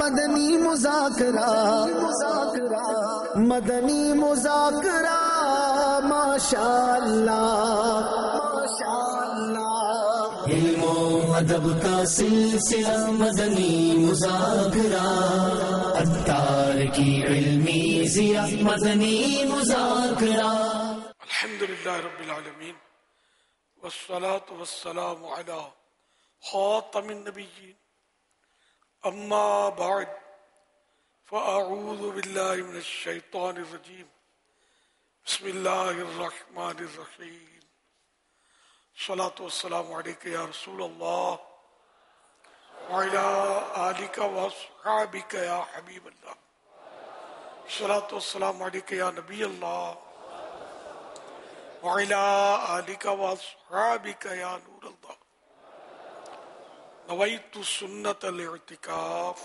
مدنی مذاکرہ مدنی مذاکرہ ماشاء اللہ ماشاء اللہ علم و ادب کا سلسلہ مدنی مذاکرہ عطار کی علمی ضیاء مدنی مذاکرہ الحمدللہ رب العالمین والصلاة والسلام علی خاتم النبیین اما بعد فاعوذ باللہ من الشیطان الرجیم بسم اللہ الرحمن الرحیم الصلاة والسلام علیکہ یا رسول اللہ وعلی آلک واصحابک یا حبیب اللہ الصلاة والسلام علیکہ یا نبی اللہ وعلی آلک واصحابک یا نور اللہ نویت سنت الاعتکاف.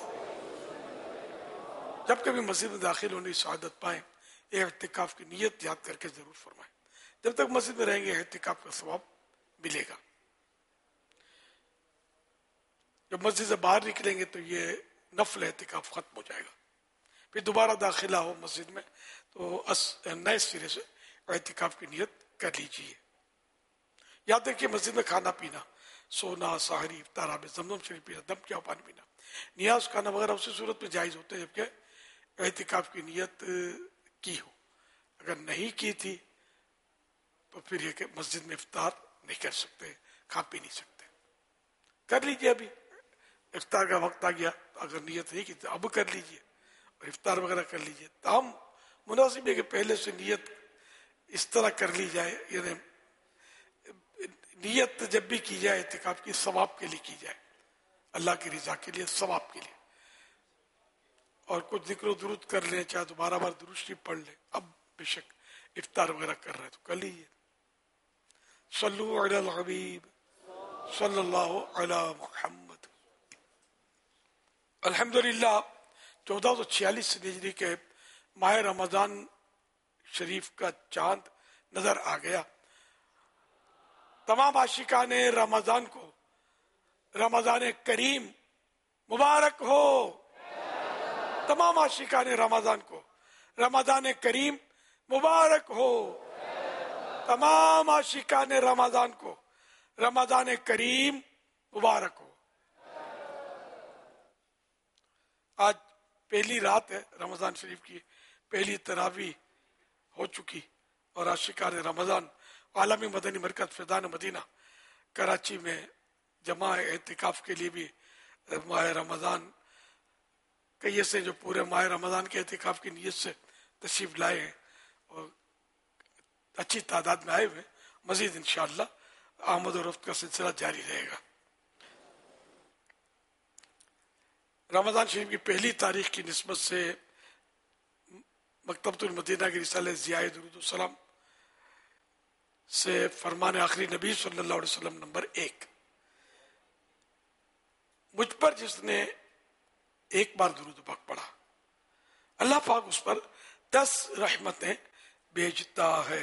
جب کبھی مسجد میں داخل ہونے کی سعادت پائیں اعتکاف کی نیت یاد کر کے ضرور فرمائیں. جب تک مسجد میں رہیں گے اعتکاف کا ثواب ملے گا. جب مسجد سے باہر نکلیں گے تو یہ نفل اعتکاف ختم ہو جائے گا. پھر دوبارہ داخلہ ہو مسجد میں تو نئے سرے سے اعتکاف کی نیت کر لیجیے. یاد رکھیے مسجد میں کھانا پینا، سونا، سحری، افطار، آب زمزم شریف پینا، دم کیا پانی پینا، نیاز کھانا وغیرہ اسی صورت میں جائز ہوتے ہیں جبکہ اعتکاف کی نیت کی ہو. اگر نہیں کی تھی تو پھر یہ کہ مسجد میں افطار نہیں کر سکتے، کھا پی نہیں سکتے. کر لیجیے، ابھی افطار کا وقت آ گیا، اگر نیت نہیں کی تو اب کر لیجیے اور افطار وغیرہ کر لیجیے. تاہم مناسب ہے کہ پہلے سے نیت اس طرح کر لی جائے، یعنی نیت جب بھی کی جائے اعتکاف کی ثواب کے لیے کی جائے، اللہ کی رضا کے لیے، ثواب کے لیے. اور کچھ ذکر و درود کر لیں، چاہے تو 12 بار درود شریف پڑھ لیں. اب بے شک افطار وغیرہ کر رہے ہیں تو کر لیجیے. صلو علی الحبیب صلی اللہ علی محمد. الحمدللہ 1446 ہجری کے ماہ رمضان شریف کا چاند نظر آ گیا. تمام عاشقان رمضان کو رمضان کریم مبارک ہو. تمام عاشقان رمضان کو رمضان کریم مبارک ہو. تمام عاشقان رمضان کو رمضان کریم مبارک ہو. آج پہلی رات ہے رمضان شریف کی، پہلی تراویح ہو چکی اور عاشقان رمضان عالمی مدنی مرکز فیضان مدینہ کراچی میں جمع اعتکاف کے لیے بھی ماہ رمضان کئی ایسے جو پورے ماہ رمضان کے اعتکاف کی نیت سے تشریف لائے ہیں اور اچھی تعداد میں آئے ہوئے. مزید انشاءاللہ آمد و رفت کا سلسلہ جاری رہے گا. رمضان شریف کی پہلی تاریخ کی نسبت سے مکتبۃ المدینہ کی رسالہ ضیاء درود السلام سے فرمان آخری نبی صلی اللہ علیہ وسلم نمبر 1. مجھ پر جس نے ایک بار درود پاک پڑھا اللہ پاک اس پر 10 رحمتیں بھیجتا ہے.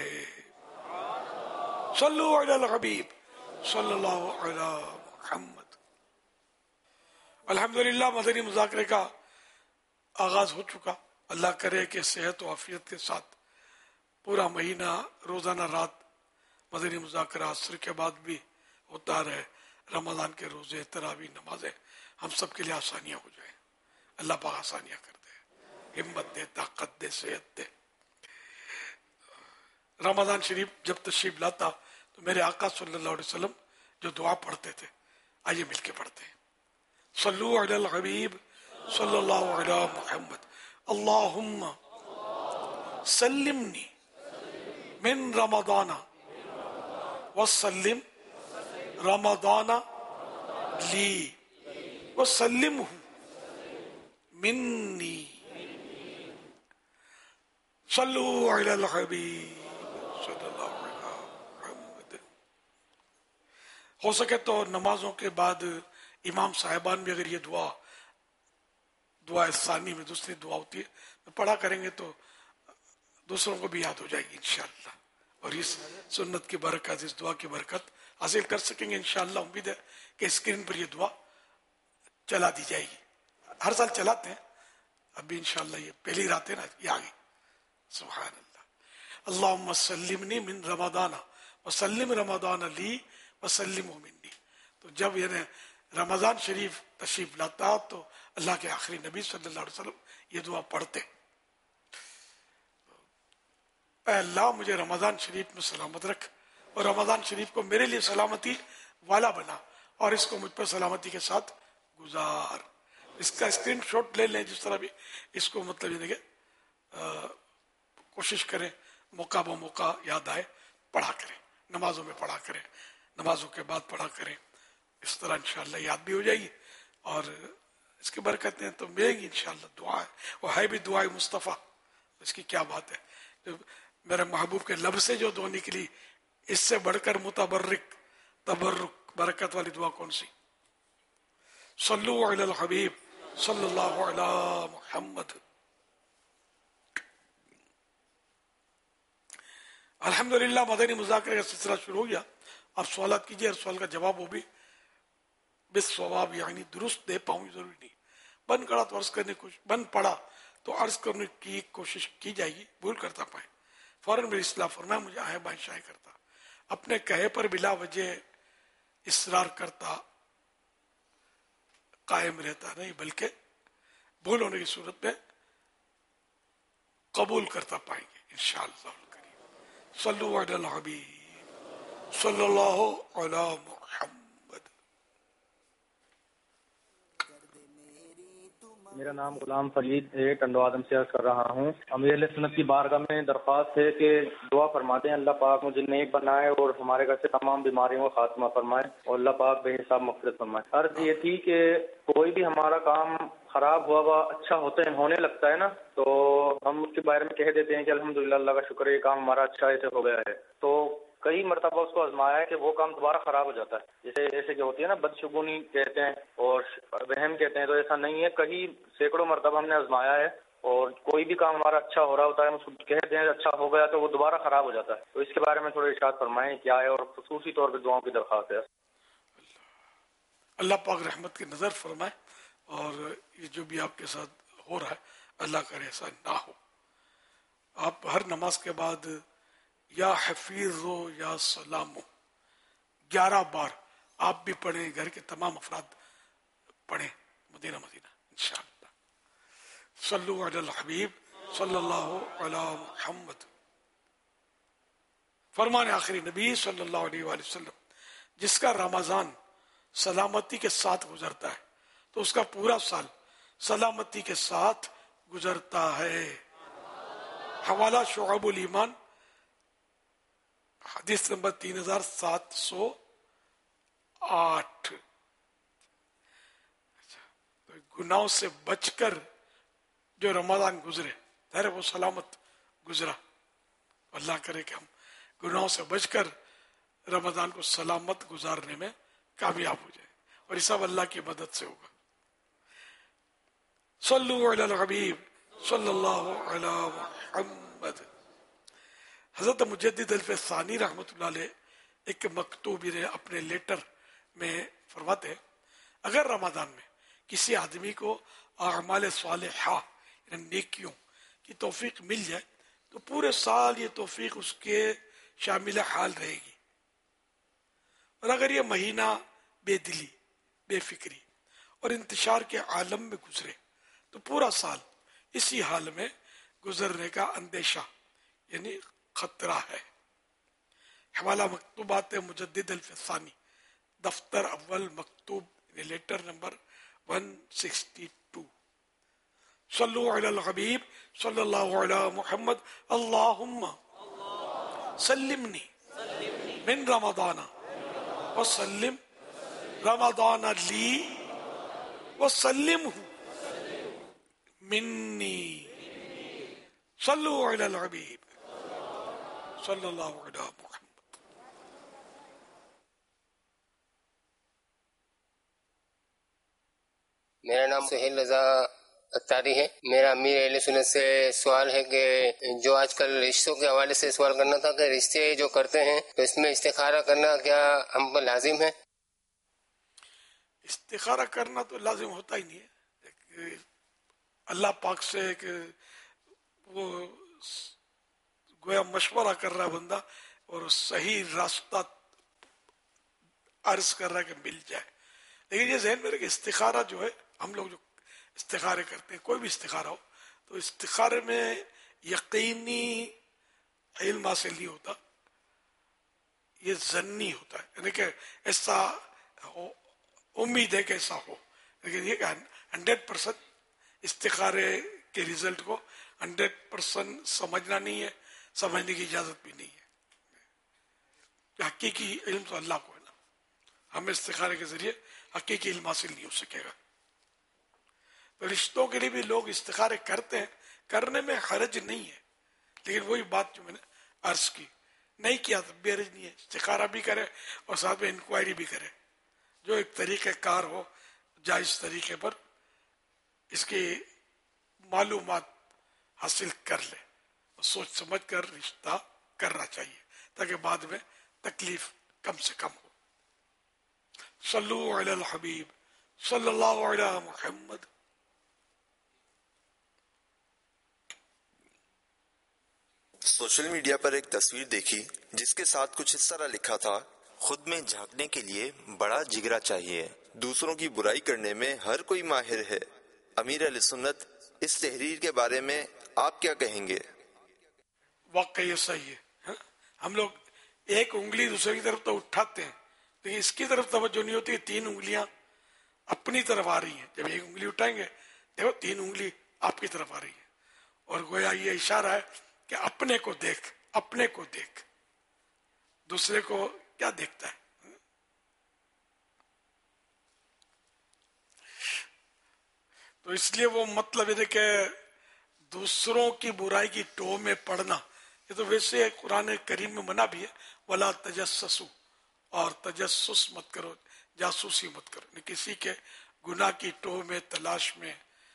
صلو علی الحبیب صلی اللہ علی محمد. الحمدللہ مدنی مذاکرے کا آغاز ہو چکا. اللہ کرے کہ صحت و عافیت کے ساتھ پورا مہینہ روزانہ رات مدنی مذاکرہ عصر کے بعد بھی ہوتا رہے. رمضان کے روزے، تراویح، نمازیں ہم سب کے لیے آسانیاں ہو جائیں. اللہ پاک آسانیاں کر دے، ہمت دے، طاقت دے، صحت دے. رمضان شریف جب تشریف لاتا تو میرے آقا صلی اللہ علیہ وسلم جو دعا پڑھتے تھے، آئیے مل کے پڑھتے ہیں. صلو علی الحبیب صلی اللہ علی محمد. اللہم سلمنی من رمضان وسلم رمضان لی وسلمہ منی. صلو علی الحبیب صلی اللہ علیہ محمد. ہو سکے تو نمازوں کے بعد امام صاحبان بھی اگر یہ دعا ثانی میں دوسری دعا ہوتی ہے پڑھا کریں گے تو دوسروں کو بھی یاد ہو جائے گی انشاءاللہ. اور اس سنت کی برکت، اس دعا کی برکت حاصل کر سکیں گے انشاءاللہ. امید ہے کہ اسکرین پر یہ دعا چلا دی جائے گی. ہر سال چلاتے ہیں، ابھی انشاءاللہ یہ پہلی رات ہے نا، یہ آگے. سبحان اللہ. اللہم سلمنی من رمضان وسلم رمضان لی وسلم منی. تو جب یعنی رمضان شریف تشریف لاتا تو اللہ کے آخری نبی صلی اللہ علیہ وسلم یہ دعا پڑھتے، اے اللہ مجھے رمضان شریف میں سلامت رکھ اور رمضان شریف کو میرے لیے سلامتی والا بنا اور اس کو مجھ پر سلامتی کے ساتھ گزار. اس کا اسکرین شاٹ لے لیں جس طرح بھی اس کو مطلب یہ کہ کوشش کریں موقع بہ موقع یاد آئے پڑھا کریں، نمازوں میں پڑھا کریں، نمازوں کے بعد پڑھا کریں. اس طرح انشاءاللہ یاد بھی ہو جائے گی اور اس کی برکتیں تو ملیں گی انشاءاللہ. دعا ہے وہ ہے بھی دعائے مصطفیٰ، اس کی کیا بات ہے. جو میرے محبوب کے لب سے جو دعا نکلی، اس سے بڑھ کر متبرک تبرک برکت والی دعا کون سی؟ صلو علی الحبیب صلی اللہ علی محمد. الحمدللہ مدنی مذاکرے کا سلسلہ شروع ہو گیا. آپ سوالات کیجئے، ہر سوال کا جواب ہو بھی بالصواب یعنی درست دے پاؤں ضروری نہیں. بند پڑا تو عرض کرنے کی بند پڑا تو عرض کرنے کی کوشش کی جائے گی، بھول کرتا پائے فوراً میری اصلاح فرمائے. مجھے آئے بائیں شائع کرتا، اپنے کہے پر بلا وجہ اصرار کرتا قائم رہتا نہیں، بلکہ بھول ہونے کی صورت میں قبول کرتا پائیں گے انشاءاللہ الکریم. صلو علی الحبیب صلی اللہ علی محمد. میرا نام غلام فرید ہے، ٹنڈو آدم سے عرض کر رہا ہوں. امیر اہل سنت کی بارگاہ میں درخواست ہے کہ دعا فرماتے ہیں اللہ پاک مجھے نیک بنائے اور ہمارے گھر سے تمام بیماریوں کا خاتمہ فرمائے اور اللہ پاک بے حساب مغفرت فرمائے. عرض یہ تھی کہ کوئی بھی ہمارا کام خراب ہوا اچھا ہونے لگتا ہے نا، تو ہم اس کے بارے میں کہہ دیتے ہیں کہ الحمدللہ اللہ کا شکر ہے یہ کام ہمارا اچھا ایسے ہو گیا ہے. تو کئی مرتبہ اس کو آزمایا ہے کہ وہ کام دوبارہ خراب ہو جاتا ہے، جیسے کہ ہوتی ہے نا بدشگونی کہتے ہیں اور وہم کہتے ہیں. تو ایسا نہیں ہے، کئی سینکڑوں مرتبہ ہم نے آزمایا ہے اور کوئی بھی کام ہمارا اچھا ہو رہا ہوتا ہے ہم اس کو کہتے ہیں اچھا ہو گیا تو وہ دوبارہ خراب ہو جاتا ہے. تو اس کے بارے میں تھوڑا ارشاد فرمائیں کیا ہے، اور خصوصی طور پہ دعاؤں کی درخواست ہے. اللہ پاک رحمت کی نظر فرمائے اور یہ جو بھی آپ کے ساتھ ہو رہا ہے اللہ کرے ایسا نہ ہو. آپ ہر نماز کے بعد یا حفیظ ہو یا سلام ہو 11 بار آپ بھی پڑھیں، گھر کے تمام افراد پڑھیں، مدینہ مدینہ انشاءاللہ. صلو علی الحبیب صلی اللہ علی محمد. فرمان آخری نبی صلی اللہ علیہ وآلہ وسلم جس کا رمضان سلامتی کے ساتھ گزرتا ہے تو اس کا پورا سال سلامتی کے ساتھ گزرتا ہے. حوالہ شعب الایمان حدیث نمبر 3708. گناہوں سے بچ کر جو رمضان گزرے ظاہر وہ سلامت گزرا. اللہ کرے کہ ہم گناہوں سے بچ کر رمضان کو سلامت گزارنے میں کامیاب ہو جائے اور یہ سب اللہ کی مدد سے ہوگا. صلو علی الحبیب صلی اللہ علی محمد. حضرت مجدد الف ثانی رحمۃ اللہ علیہ ایک مکتوب اپنے لیٹر میں فرماتے ہیں اگر رمضان میں کسی آدمی کو اعمال صالحہ یعنی نیکیوں کی توفیق مل جائے تو پورے سال یہ توفیق اس کے شامل حال رہے گی. اور اگر یہ مہینہ بے دلی، بے فکری اور انتشار کے عالم میں گزرے تو پورا سال اسی حال میں گزرنے کا اندیشہ یعنی خطرہ ہے. حوالہ مکتوبات مجدد الف ثانی دفتر اول مکتوب لیٹر نمبر 162. صلو علی الحبیب صلی اللہ علی محمد. اللہم سلمنی من رمضان وسلم رمضان لی وسلمہ منی. صلو علی الحبیب صلی اللہ علی محمد. میرا نام سہیل رضا اتاری ہے. میرا امیر اہل سنت سے سوال ہے کہ جو آج کل رشتوں کے حوالے سے سوال کرنا تھا کہ رشتے جو کرتے ہیں تو اس میں استخارہ کرنا کیا ہم پر لازم ہے؟ استخارہ کرنا تو لازم ہوتا ہی نہیں ہے. اللہ پاک سے کہ وہ گویا مشورہ کر رہا ہے بندہ اور صحیح راستہ عرض کر رہا ہے کہ مل جائے. لیکن یہ ذہن میں رکھے استخارہ جو ہے، ہم لوگ جو استخارے کرتے ہیں، کوئی بھی استخارہ ہو، تو استخارے میں یقینی علم حاصل نہیں ہوتا، یہ ظنی ہوتا ہے، یعنی کہ ایسا ہو، امید ہے کہ ایسا ہو. لیکن یہ کہ 100% استخارے کے رزلٹ کو 100% سمجھنا نہیں ہے، سمجھنے کی اجازت بھی نہیں ہے. حقیقی علم تو اللہ کو ہے نا، ہمیں استخارے کے ذریعے حقیقی علم حاصل نہیں ہو سکے گا. تو رشتوں کے لیے بھی لوگ استخارے کرتے ہیں، کرنے میں حرج نہیں ہے، لیکن وہی بات جو میں نے عرض کی، نہیں کیا تو بھی حرج نہیں ہے. استخارہ بھی کرے اور ساتھ میں انکوائری بھی کرے، جو ایک طریقہ کار ہو جائز طریقے پر اس کی معلومات حاصل کر لے اور سوچ سمجھ کر رشتہ کرنا چاہیے تاکہ بعد میں تکلیف کم سے کم ہو. صلو علی الحبیب صلی اللہ علی محمد. سوشل میڈیا پر ایک تصویر دیکھی جس کے ساتھ کچھ اس طرح لکھا تھا: خود میں جھانکنے کے لیے بڑا جگرا چاہیے، دوسروں کی برائی کرنے میں ہر کوئی ماہر ہے. امیر اہل سنت، اس تحریر کے بارے میں آپ کیا کہیں گے؟ واقعی یہ صحیح ہے. ہم لوگ ایک انگلی دوسرے کی طرف تو اٹھاتے ہیں، لیکن اس کی طرف توجہ نہیں ہوتی. 3 انگلیاں اپنی طرف آ رہی ہیں. جب ایک انگلی اٹھائیں گے دیکھو 3 انگلی آپ کی طرف آ رہی ہے، اور گویا یہ اشارہ ہے کہ اپنے کو دیکھ، اپنے کو دیکھ، دوسرے کو کیا دیکھتا ہے. تو اس لیے وہ مطلب یہ کہ دوسروں کی برائی کی ٹو میں پڑنا، یہ تو ویسے قرآن کریم میں منع بھی ہے، ولا تجسسوا، اور تجسس مت کرو، جاسوسی مت کرو، کسی کے گناہ کی ٹو میں تلاش میں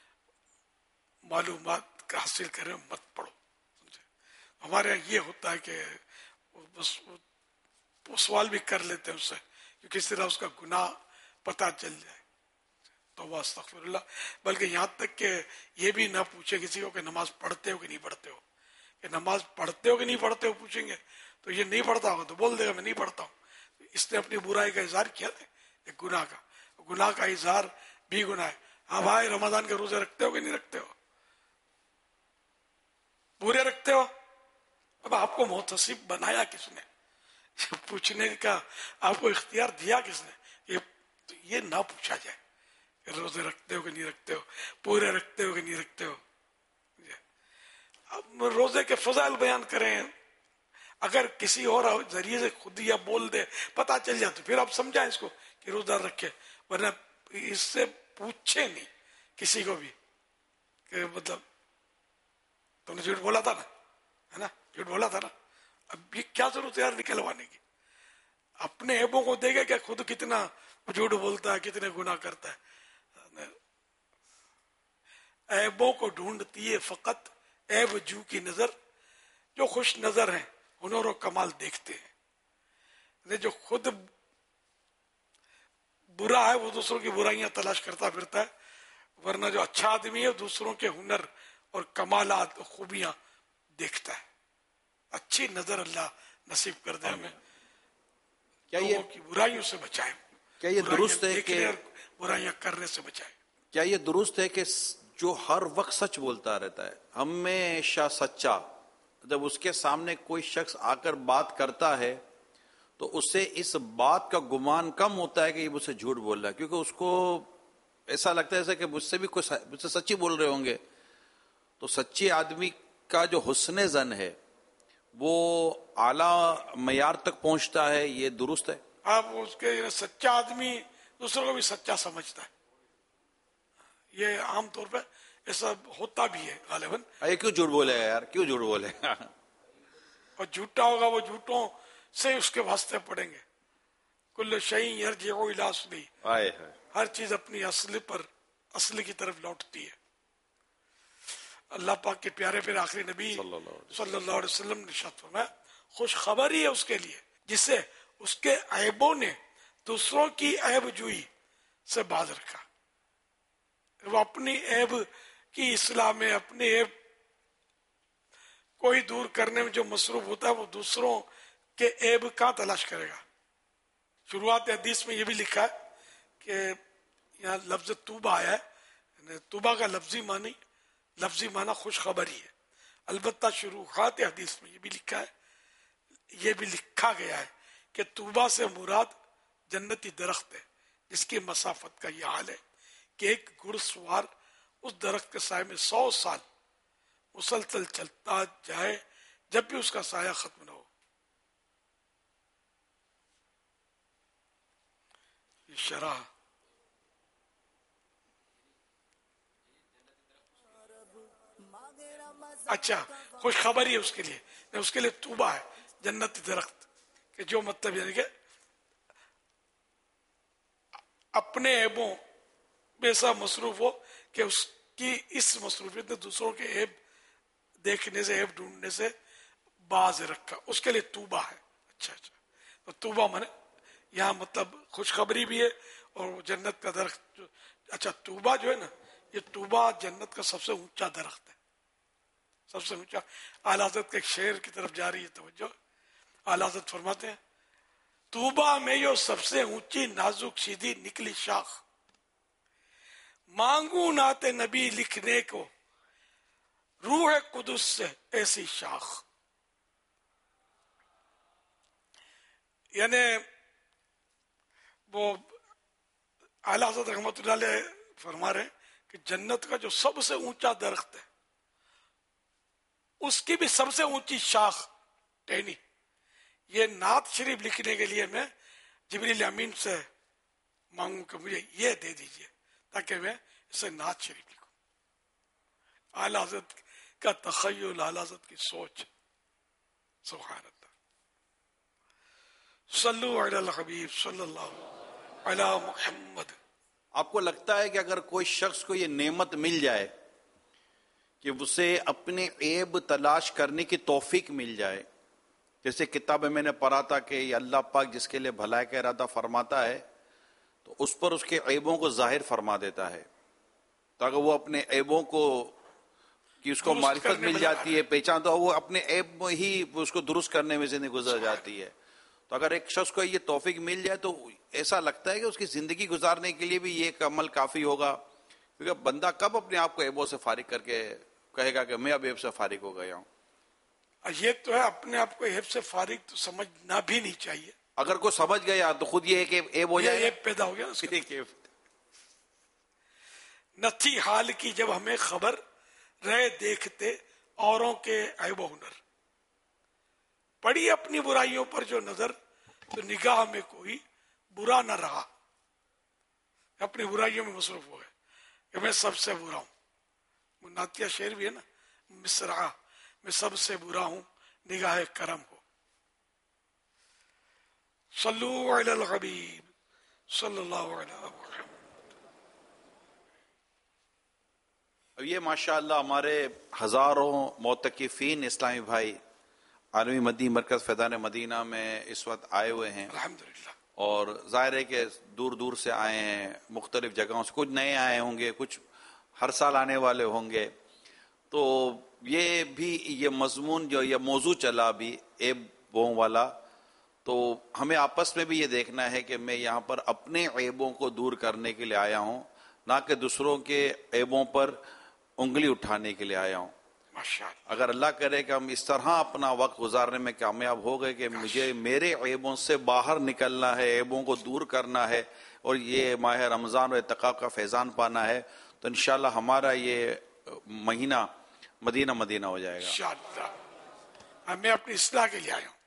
معلومات حاصل کریں مت پڑھو. ہمارے یہاں یہ ہوتا ہے کہ بس وہ سوال بھی کر لیتے ہیں اس سے کہ کس طرح اس کا گناہ پتہ چل جائے. تو وہ استغفر اللہ. بلکہ یہاں تک کہ یہ بھی نہ پوچھے کسی کو کہ نماز پڑھتے ہو کہ نہیں پڑھتے ہو. کہ نماز پڑھتے ہو کہ نہیں پڑھتے ہو پوچھیں گے تو یہ نہیں پڑھتا ہوگا تو بول دے گا میں نہیں پڑھتا ہوں. اس نے اپنی برائی کا اظہار کیا تھا، ایک گناہ کا اظہار بھی گناہ ہے. ہاں بھائی رمضان کے روزے رکھتے ہو کہ نہیں رکھتے ہو؟ پورے رکھتے ہو؟ اب آپ کو محتسب بنایا کس نے؟ پوچھنے کا آپ کو اختیار دیا کس نے؟ یہ نہ پوچھا جائے کہ روزے رکھتے ہو کہ نہیں رکھتے ہو، پورے رکھتے ہو کہ نہیں رکھتے ہو. اب روزے کے فضائل بیان کریں، اگر کسی اور ذریعے سے خود یا بول دے پتا چل جائے تو پھر آپ سمجھائیں اس کو کہ روزہ رکھے، ورنہ اس سے پوچھے نہیں کسی کو بھی کہ مطلب تم نے جھوٹ بولا تھا نا، ہے نا، جھوٹ بولا تھا نا. اب یہ کیا ضرورت ہے یار نکلوانے کی؟ اپنے عیبوں کو دیکھے کہ خود کتنا جھوٹ بولتا ہے، کتنے گناہ کرتا ہے. عیبوں کو ڈھونڈتی ہے فقط عیب جو کی نظر، جو خوش نظر ہیں ہنر و کمال دیکھتے ہیں. جو خود برا ہے وہ دوسروں کی برائیاں تلاش کرتا پھرتا ہے، ورنہ جو اچھا آدمی ہے دوسروں کے ہنر اور کمالات اور خوبیاں دیکھتا ہے. اچھی نظر اللہ نصیب کر دے ہمیں، کیا لوگوں کی برائیوں سے بچائے. کیا یہ درست ہے کہ برائیاں کرنے سے بچائے؟ کیا یہ درست ہے کہ جو ہر وقت سچ بولتا رہتا ہے، ہمیشہ سچا، جب اس کے سامنے کوئی شخص آ کر بات کرتا ہے تو اس سے اس بات کا گمان کم ہوتا ہے کہ یہ مجھ سے جھوٹ بول رہا ہے، کیونکہ اس کو ایسا لگتا ہے جیسے کہ مجھ سے بھی کوئی مجھ سے سچی بول رہے ہوں گے. تو سچے آدمی کا جو حسن ظن ہے وہ اعلیٰ معیار تک پہنچتا ہے. یہ درست ہے؟ آپ اس کے سچا آدمی دوسروں کو بھی سچا سمجھتا ہے. یہ عام طور پہ ایسا ہوتا بھی ہے غالباً. یہ کیوں جھوٹ بولے گا یار، کیوں جھوٹ بولے گا؟ اور جھوٹا ہوگا وہ جھوٹوں سے اس کے واسطے پڑیں گے. کل شیء یرجع الی اصلہ، ہر چیز اپنی اصل کی طرف لوٹتی ہے. اللہ پاک کے پیارے پھر آخری نبی صلی اللہ علیہ وسلم نے ارشاد فرمایا خوش خبری ہے اس کے لیے جس سے اس کے عیبوں نے دوسروں کی عیب جوئی سے باز رکھا. وہ اپنی عیب کی اصلاح میں، اپنی عیب کوئی دور کرنے میں جو مصروف ہوتا ہے وہ دوسروں کے عیب کہاں تلاش کرے گا؟ شروعات حدیث میں یہ بھی لکھا ہے کہ یہاں لفظ توبہ آیا ہے، توبہ کا لفظی معنی خوشخبری ہے. البتہ شروعات حدیث میں یہ بھی لکھا گیا ہے کہ توبہ سے مراد جنتی درخت ہے جس کی مسافت کا یہ حال ہے کہ ایک گھڑ سوار اس درخت کے سائے میں 100 سال مسلسل چلتا جائے جب بھی اس کا سایہ ختم نہ ہو. یہ شرح اچھا خوشخبری ہے اس کے لیے توبہ ہے جنتی درخت کہ جو مطلب یعنی کہ اپنے عیبوں میں ایسا مصروف ہو کہ اس کی اس مصروفیت نے دوسروں کے عیب دیکھنے سے، عیب ڈھونڈنے سے باز رکھا، اس کے لیے توبہ ہے. اچھا تو توبہ مانے یہاں مطلب خوشخبری بھی ہے اور جنت کا درخت. اچھا توبہ جو ہے نا، یہ توبہ جنت کا سب سے اونچا درخت ہے، سب سے اونچا. اعلیٰ حضرت کے ایک شعر کی طرف جا رہی ہے توجہ. اعلیٰ حضرت فرماتے ہیں توبہ میں یہ سب سے اونچی نازک سیدھی نکلی شاخ، مانگوں نعت نبی لکھنے کو روح قدس سے ایسی شاخ. یعنی وہ اعلیٰ حضرت رحمۃ اللہ علیہ فرما رہے ہیں کہ جنت کا جو سب سے اونچا درخت ہے اس کی بھی سب سے اونچی شاخ ٹہنی. یہ نعت شریف لکھنے کے لیے میں جبریل امین سے مانگوں کہ مجھے یہ دے دیجئے تاکہ میں اسے نعت شریف لکھوں. اعلیٰ حضرت کا تخیل، اعلیٰ حضرت کی سوچ، سبحان اللہ. صلو علی الحبیب صلی اللہ علی محمد. آپ کو لگتا ہے کہ اگر کوئی شخص کو یہ نعمت مل جائے کہ اسے اپنے عیب تلاش کرنے کی توفیق مل جائے، جیسے کتاب میں نے پڑھا تھا کہ یہ اللہ پاک جس کے لیے بھلائی کا ارادہ فرماتا ہے تو اس پر اس کے عیبوں کو ظاہر فرما دیتا ہے تاکہ وہ اپنے عیبوں کو کہ اس کو معرفت مل جاتی ہے، پہچان، تو وہ اپنے عیب میں ہی اس کو درست کرنے میں سے نہیں گزر جاتی ہے. تو اگر ایک شخص کو یہ توفیق مل جائے تو ایسا لگتا ہے کہ اس کی زندگی گزارنے کے لیے بھی یہ ایک عمل کافی ہوگا، کیونکہ بندہ کب اپنے آپ کو عیبوں سے فارغ کر کے کہے گا کہ میں اب عیب سے فارغ ہو گیا ہوں. یہ تو ہے اپنے آپ کو عیب سے فارغ تو سمجھنا بھی نہیں چاہیے. اگر کوئی سمجھ گیا تو خود یہ ایک عیب ہو جائے، عیب پیدا ہو گیا. نہ تھی حال کی جب ہمیں خبر رہے دیکھتے اوروں کے عیب و ہنر، پڑی اپنی برائیوں پر جو نظر تو نگاہ میں کوئی برا نہ رہا. اپنی برائیوں میں مصروف ہو گئے کہ میں سب سے برا ہوں. نعتیہ شعر بھی ہے نا، مصرعہ میں سب سے برا ہوں نگاہ کرم ہو. صلو علی الحبیب صلی اللہ علیہ وسلم. اب یہ ماشاءاللہ ہمارے ہزاروں معتکفین اسلامی بھائی عالمی مدنی مرکز فیضان مدینہ میں اس وقت آئے ہوئے ہیں الحمدللہ، اور ظاہر ہے کہ دور دور سے آئے ہیں، مختلف جگہوں سے، کچھ نئے آئے ہوں گے، کچھ ہر سال آنے والے ہوں گے. تو یہ بھی یہ مضمون جو یہ موضوع چلا بھی عیبوں والا، تو ہمیں آپس میں بھی یہ دیکھنا ہے کہ میں یہاں پر اپنے عیبوں کو دور کرنے کے لیے آیا ہوں، نہ کہ دوسروں کے عیبوں پر انگلی اٹھانے کے لیے آیا ہوں. اگر اللہ کرے کہ ہم اس طرح اپنا وقت گزارنے میں کامیاب ہو گئے کہ مجھے میرے عیبوں سے باہر نکلنا ہے، عیبوں کو دور کرنا ہے اور یہ ماہ رمضان اور اعتکاف کا فیضان پانا ہے، تو انشاءاللہ ہمارا یہ مہینہ مدینہ مدینہ ہو جائے گا انشاءاللہ. میں اپنی اصلاح کے لیے آیا ہوں.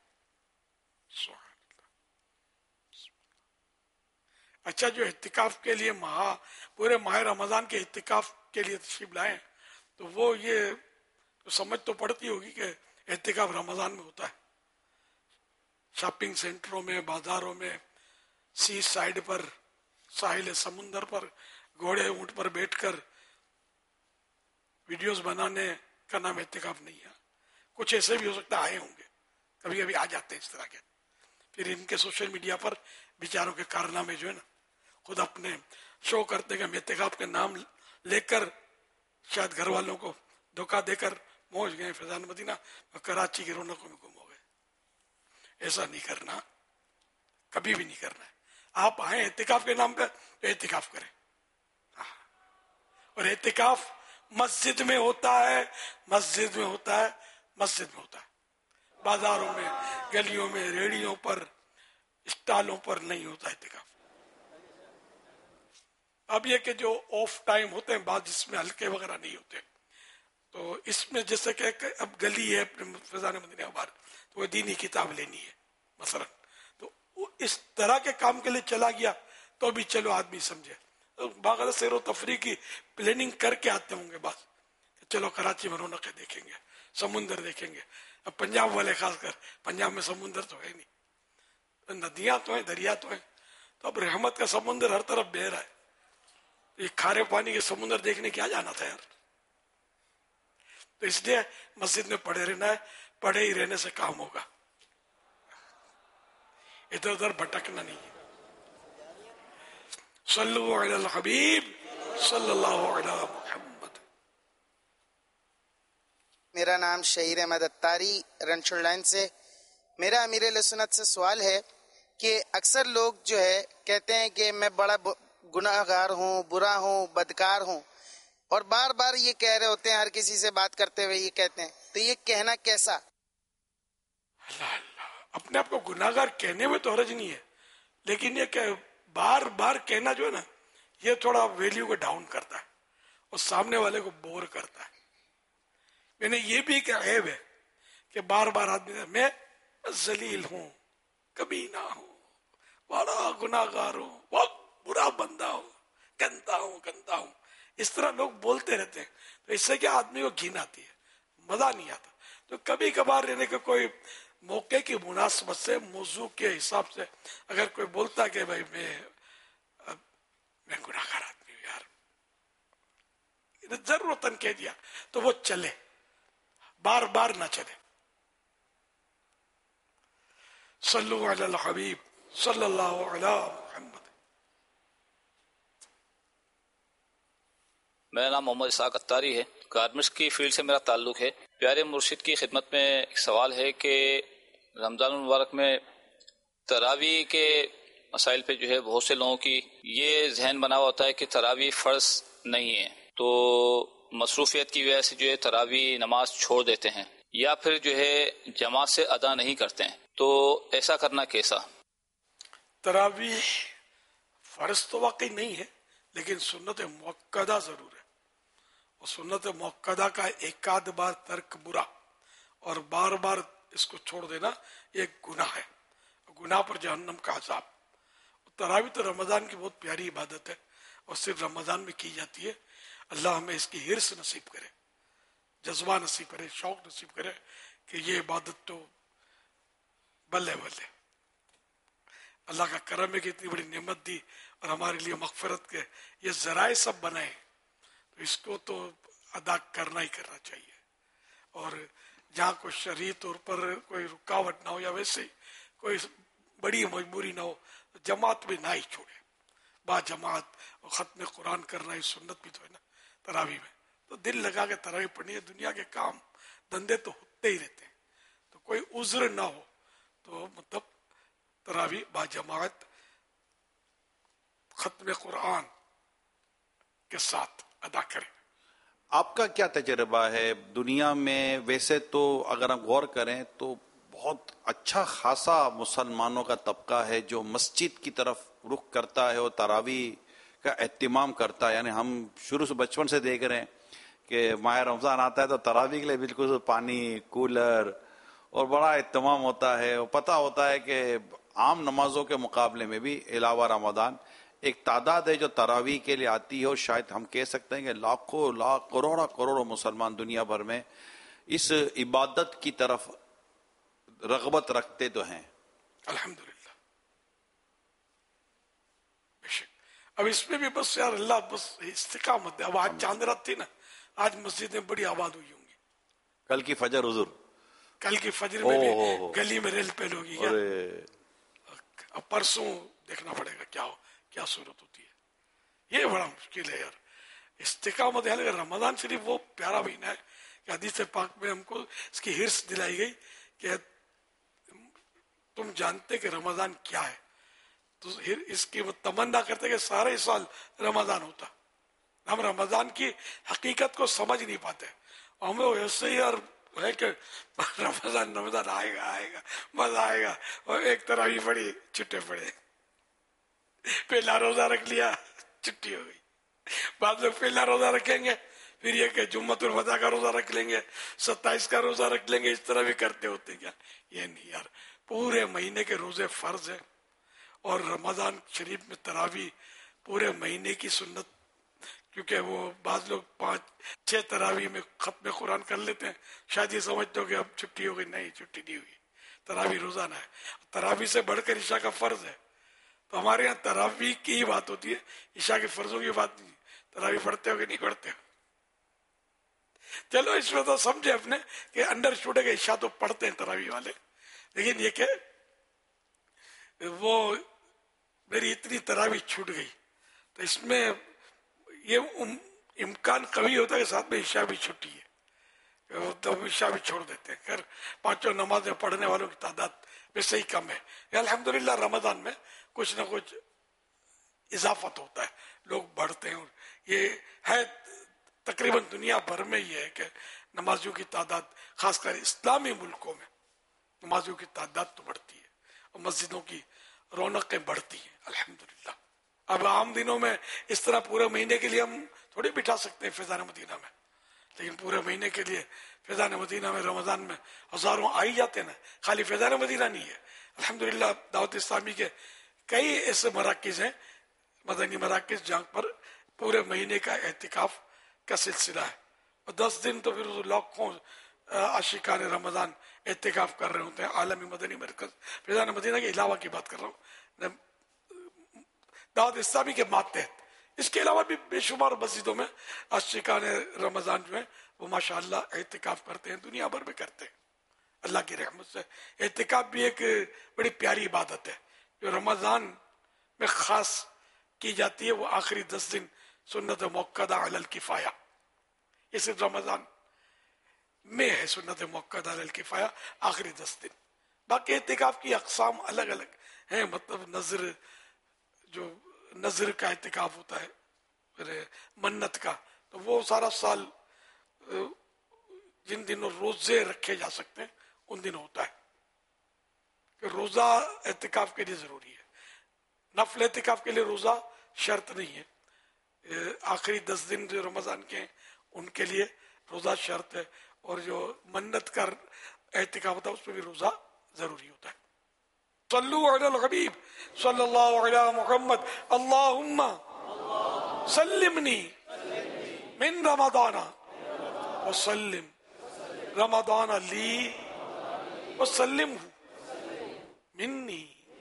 اچھا، جو اعتکاف کے لیے پورے ماہ رمضان کے اعتکاف کے لیے تشریف لائے تو وہ یہ سمجھ تو پڑتی ہوگی کہ اعتکاف رمضان میں ہوتا ہے. شاپنگ سینٹروں میں، بازاروں میں، سی سائیڈ پر، ساحل سمندر پر گھوڑے اونٹ پر بیٹھ کر ویڈیوز بنانے کا نام اعتکاف نہیں ہے. کچھ ایسے بھی ہو سکتا آئے ہوں گے، کبھی کبھی آ جاتے ہیں اس طرح کے، پھر ان کے سوشل میڈیا پر بیچاروں کے کارنامے جو ہے نا خود اپنے شو کرتے کہ ہم اعتکاف کے نام لے کر شاید گھر والوں کو دھوکہ دے کر پہنچ گئے فیضان مدینہ اور کراچی کی رونقوں میں گم ہو گئے. ایسا نہیں کرنا، کبھی بھی نہیں کرنا ہے. آپ آئیں اعتکاف کے نام پہ تو اعتکاف کریں، اور اعتکاف مسجد میں ہوتا ہے، مسجد میں ہوتا ہے، مسجد میں ہوتا ہے. بازاروں میں، گلیوں میں، ریڑیوں پر، اسٹالوں پر نہیں ہوتا اعتکاف. اب یہ کہ جو آف ٹائم ہوتے ہیں بعض جس میں ہلکے وغیرہ نہیں ہوتے، تو اس میں جیسے کہ اب گلی ہے فیضان مدینہ بار تو وہ دینی کتاب لینی ہے مثلا، تو وہ اس طرح کے کام کے لیے چلا گیا تو بھی چلو آدمی سمجھے. باقاعدہ سیر و تفریح کی پلاننگ کر کے آتے ہوں گے بعض، چلو کراچی میں رونقیں دیکھیں گے، سمندر دیکھیں گے. اب پنجاب والے خاص کر، پنجاب میں سمندر تو ہے نہیں، ندیاں تو ہیں، دریا تو ہیں، تو اب رحمت کا سمندر ہر طرف بہہ رہا ہے. یہ کھارے پانی کے سمندر دیکھنے کیا جانا تھا یار. تو اس لیے مسجد میں پڑے رہنا ہے، پڑے ہی رہنے سے کام ہوگا، ادھر ادھر بھٹکنا نہیں ہے. صلو علی الحبیب صلی اللہ علی محمد. میرا نام شہیر احمد اتاری رنچوڑ لائن سے. میرا امیر اہل سنت سے سوال ہے کہ اکثر لوگ جو ہے کہتے ہیں کہ میں بڑا گناہ گار ہوں، برا ہوں، بدکار ہوں، اور بار بار یہ کہہ رہے ہوتے ہیں، ہر کسی سے بات کرتے ہوئے یہ کہتے ہیں. تو یہ کہنا کیسا؟ اللہ اللہ، اپنے آپ کو گناہ گار کہنے میں تو حرج نہیں ہے، لیکن یہ کہ بار بار کہنا جو ہے نا، یہ تھوڑا ویلیو کو ڈاؤن کرتا ہے اور سامنے والے کو بور کرتا ہے. میں نے یہ بھی کہ عیب ہے کہ بار بار آدمی میں ذلیل ہوں، کبھی نہ ہوں، بڑا گناہ گار ہوں، بہت برا بندہ ہوں، گندا ہوں، اس طرح لوگ بولتے رہتے ہیں. تو اس سے کیا آدمی کو گھن آتی ہے، مزہ نہیں آتا. تو کبھی کبھار رہنے کا کوئی موقع کی مناسبت سے، موضوع کے حساب سے اگر کوئی بولتا کہ بھائی میں گناہ گار آدمی ہوں یار، ضرورتاً کہہ دیا تو وہ چلے، بار بار نہ چلے. صلو علی الحبیب صلی اللہ علی محمد. میرا نام محمد اسحاق اتاری ہے. گارمنٹس کی فیلڈ سے میرا تعلق ہے. پیارے مرشد کی خدمت میں ایک سوال ہے کہ رمضان المبارک میں تراویح کے مسائل پہ جو ہے بہت سے لوگوں کی یہ ذہن بنا ہوا ہوتا ہے کہ تراویح فرض نہیں ہے، تو مصروفیت کی وجہ سے جو ہے تراویح نماز چھوڑ دیتے ہیں، یا پھر جو ہے جماعت سے ادا نہیں کرتے ہیں. تو ایسا کرنا کیسا؟ تراویح فرض تو واقعی نہیں ہے، لیکن سنت مؤکدہ ضرور ہے. اور سنت مؤکدہ کا ایک آدھ بار ترک برا، اور بار بار اس کو چھوڑ دینا یہ گناہ ہے، گناہ پر جہنم کا عذاب. تراویح تو رمضان کی بہت پیاری عبادت ہے اور صرف رمضان میں کی جاتی ہے. اللہ ہمیں اس کی حرص نصیب کرے، جذبہ نصیب کرے، شوق نصیب کرے کہ یہ عبادت تو بلے بلے. اللہ کا کرم ہے کہ اتنی بڑی نعمت دی اور ہمارے لیے مغفرت کے یہ ذرائع سب بنائے، تو اس کو تو ادا کرنا ہی کرنا چاہیے. اور جہاں کوئی شرعی طور پر کوئی رکاوٹ نہ ہو یا ویسے ہی کوئی بڑی مجبوری نہ ہو، جماعت بھی نہ ہی چھوڑے. با جماعت اور ختم قرآن کرنا یہ سنت بھی تو ہے نا تراویح میں. تو دل لگا کے تراویح پڑھنی ہے. دنیا کے کام دھندے تو ہوتے ہی رہتے ہیں، تو کوئی عذر نہ ہو تو مطلب تراویح با جماعت ختم قرآن کے ساتھ ادا کریں. آپ کا کیا تجربہ ہے دنیا میں؟ ویسے تو اگر ہم غور کریں تو بہت اچھا خاصا مسلمانوں کا طبقہ ہے جو مسجد کی طرف رخ کرتا ہے اور تراویح کا اہتمام کرتا ہے. یعنی ہم شروع سے بچپن سے دیکھ رہے ہیں کہ ماہ رمضان آتا ہے تو تراویح کے لیے بالکل پانی، کولر اور بڑا اہتمام ہوتا ہے. اور پتہ ہوتا ہے کہ عام نمازوں کے مقابلے میں بھی علاوہ رمضان ایک تعداد ہے جو تراویح کے لیے آتی ہے، اور شاید ہم کہہ سکتے ہیں کہ لاکھوں لاکھ کروڑوں مسلمان دنیا بھر میں اس عبادت کی طرف رغبت رکھتے تو ہیں. الحمدللہ. اب اس میں بھی بس یار اللہ بس استقامت ہے. اب آج چاند رات تھی نا، آج مسجد میں بڑی آباد ہوئی ہوں گی. کل کی فجر حضور، کل کی فجر میں بھی گلی میں ریل پیل ہوگی کیا. اب پرسوں دیکھنا پڑے گا کیا صورت ہوتی ہے. یہ بڑا مشکل ہے یار. استقامت ہے. رمضان شریف وہ پیارا مہینہ ہے کہ حدیث پاک میں ہم کو اس کی حرص دلائی گئی کہ تم جانتے کہ رمضان کیا ہے, تو اس کی وہ تمنا کرتے کہ سارے سال رمضان ہوتا. ہم رمضان کی حقیقت کو سمجھ نہیں پاتے, ہمیں ویسے ہی اور ہے کہ رمضان آئے گا مزہ آئے گا, اور ایک طرح ہی پڑی چھٹے پڑے, پہلا روزہ رکھ لیا چھٹی ہو گئی. بعد لوگ پہلا روزہ رکھیں گے, پھر یہ کہ جمعۃ الوداع کا روزہ رکھ لیں گے, 27 کا روزہ رکھ لیں گے, اس طرح بھی کرتے ہوتے کیا. یہ نہیں یار, پورے مہینے کے روزے فرض ہیں, اور رمضان شریف میں تراویح پورے مہینے کی سنت, کیونکہ وہ بعض لوگ 5-6 تراویح میں ختم قرآن کر لیتے ہیں, شاید یہ سمجھتے ہو کہ اب چھٹی ہو گئی. نہیں, چھٹی نہیں ہوئی, تراویح روزانہ ہے. تراویح سے بڑھ کر عشاء کا فرض ہے, تو ہمارے یہاں تراویح کی ہی بات ہوتی ہے, عشاء کے فرضوں کی بات نہیں. تراویح پڑھتے ہو کہ نہیں پڑھتے ہو؟ چلو اس میں تو سمجھے اپنے کہ انڈر چھوٹے گا, عشاء تو پڑھتے ہیں تراویح والے, لیکن یہ کہ وہ میری اتنی تراویح چھوٹ گئی, تو اس میں یہ امکان قوی ہوتا ہے کہ ساتھ میں عشاء بھی چھٹی ہے, تو عشاء بھی چھوڑ دیتے ہیں. خیر 5 نمازیں پڑھنے والوں کی تعداد ویسے ہی کم ہے. الحمدللہ رمضان میں کچھ نہ کچھ اضافت ہوتا ہے, لوگ بڑھتے ہیں, اور یہ ہے تقریباً دنیا بھر میں یہ ہے کہ نمازیوں کی تعداد, خاص کر اسلامی ملکوں میں نمازیوں کی تعداد تو بڑھتی ہے, اور مسجدوں کی رونقیں بڑھتی ہیں الحمدللہ. اب عام دنوں میں اس طرح پورے مہینے کے لیے ہم تھوڑی بٹھا سکتے ہیں فیضان مدینہ میں, لیکن پورے مہینے کے لیے فیضان مدینہ میں رمضان میں ہزاروں آئی جاتے ہیں. خالی فیضان مدینہ نہیں ہے, الحمدللہ دعوت اسلامی کے کئی ایسے مراکز ہیں, مدنی مراکز, جہاں پر پورے مہینے کا اعتکاف کا سلسلہ ہے, اور 10 دن تو پھر لاکھوں عاشقان رمضان اعتکاف کر رہے ہوتے ہیں. عالمی مدنی مرکز فیضان مدینہ کے علاوہ کی بات کر رہا ہوں, دعوت اسلامی کے ماتحت. اس کے علاوہ بھی بے شمار مسجدوں میں عاشقان رمضان جو ہیں وہ ماشاءاللہ اعتکاف کرتے ہیں, دنیا بھر میں کرتے ہیں اللہ کی رحمت سے. اعتکاف بھی ایک بڑی پیاری عبادت ہے جو رمضان میں خاص کی جاتی ہے. وہ آخری 10 دن سنت موقدہ علی الکفایہ, یہ صرف رمضان میں ہے سنت موقدہ علی الکفایہ, آخری 10 دن. باقی اعتکاف کی اقسام الگ الگ ہیں, مطلب نظر کا اعتکاف ہوتا ہے, پھر منت کا, تو وہ سارا سال جن دنوں روزے رکھے جا سکتے ہیں ان دنوں ہوتا ہے کہ روزہ اعتکاف کے لیے ضروری ہے. نفل اعتکاف کے لیے روزہ شرط نہیں ہے, آخری 10 دن جو رمضان کے ہیں ان کے لیے روزہ شرط ہے, اور جو منت کا اعتکاف ہوتا ہے اس میں بھی روزہ ضروری ہوتا ہے. صلو علی الحبیب صلی اللہ علی محمد اللہم سلمنی من رمضان وسلم رمضان لی وسلم منی.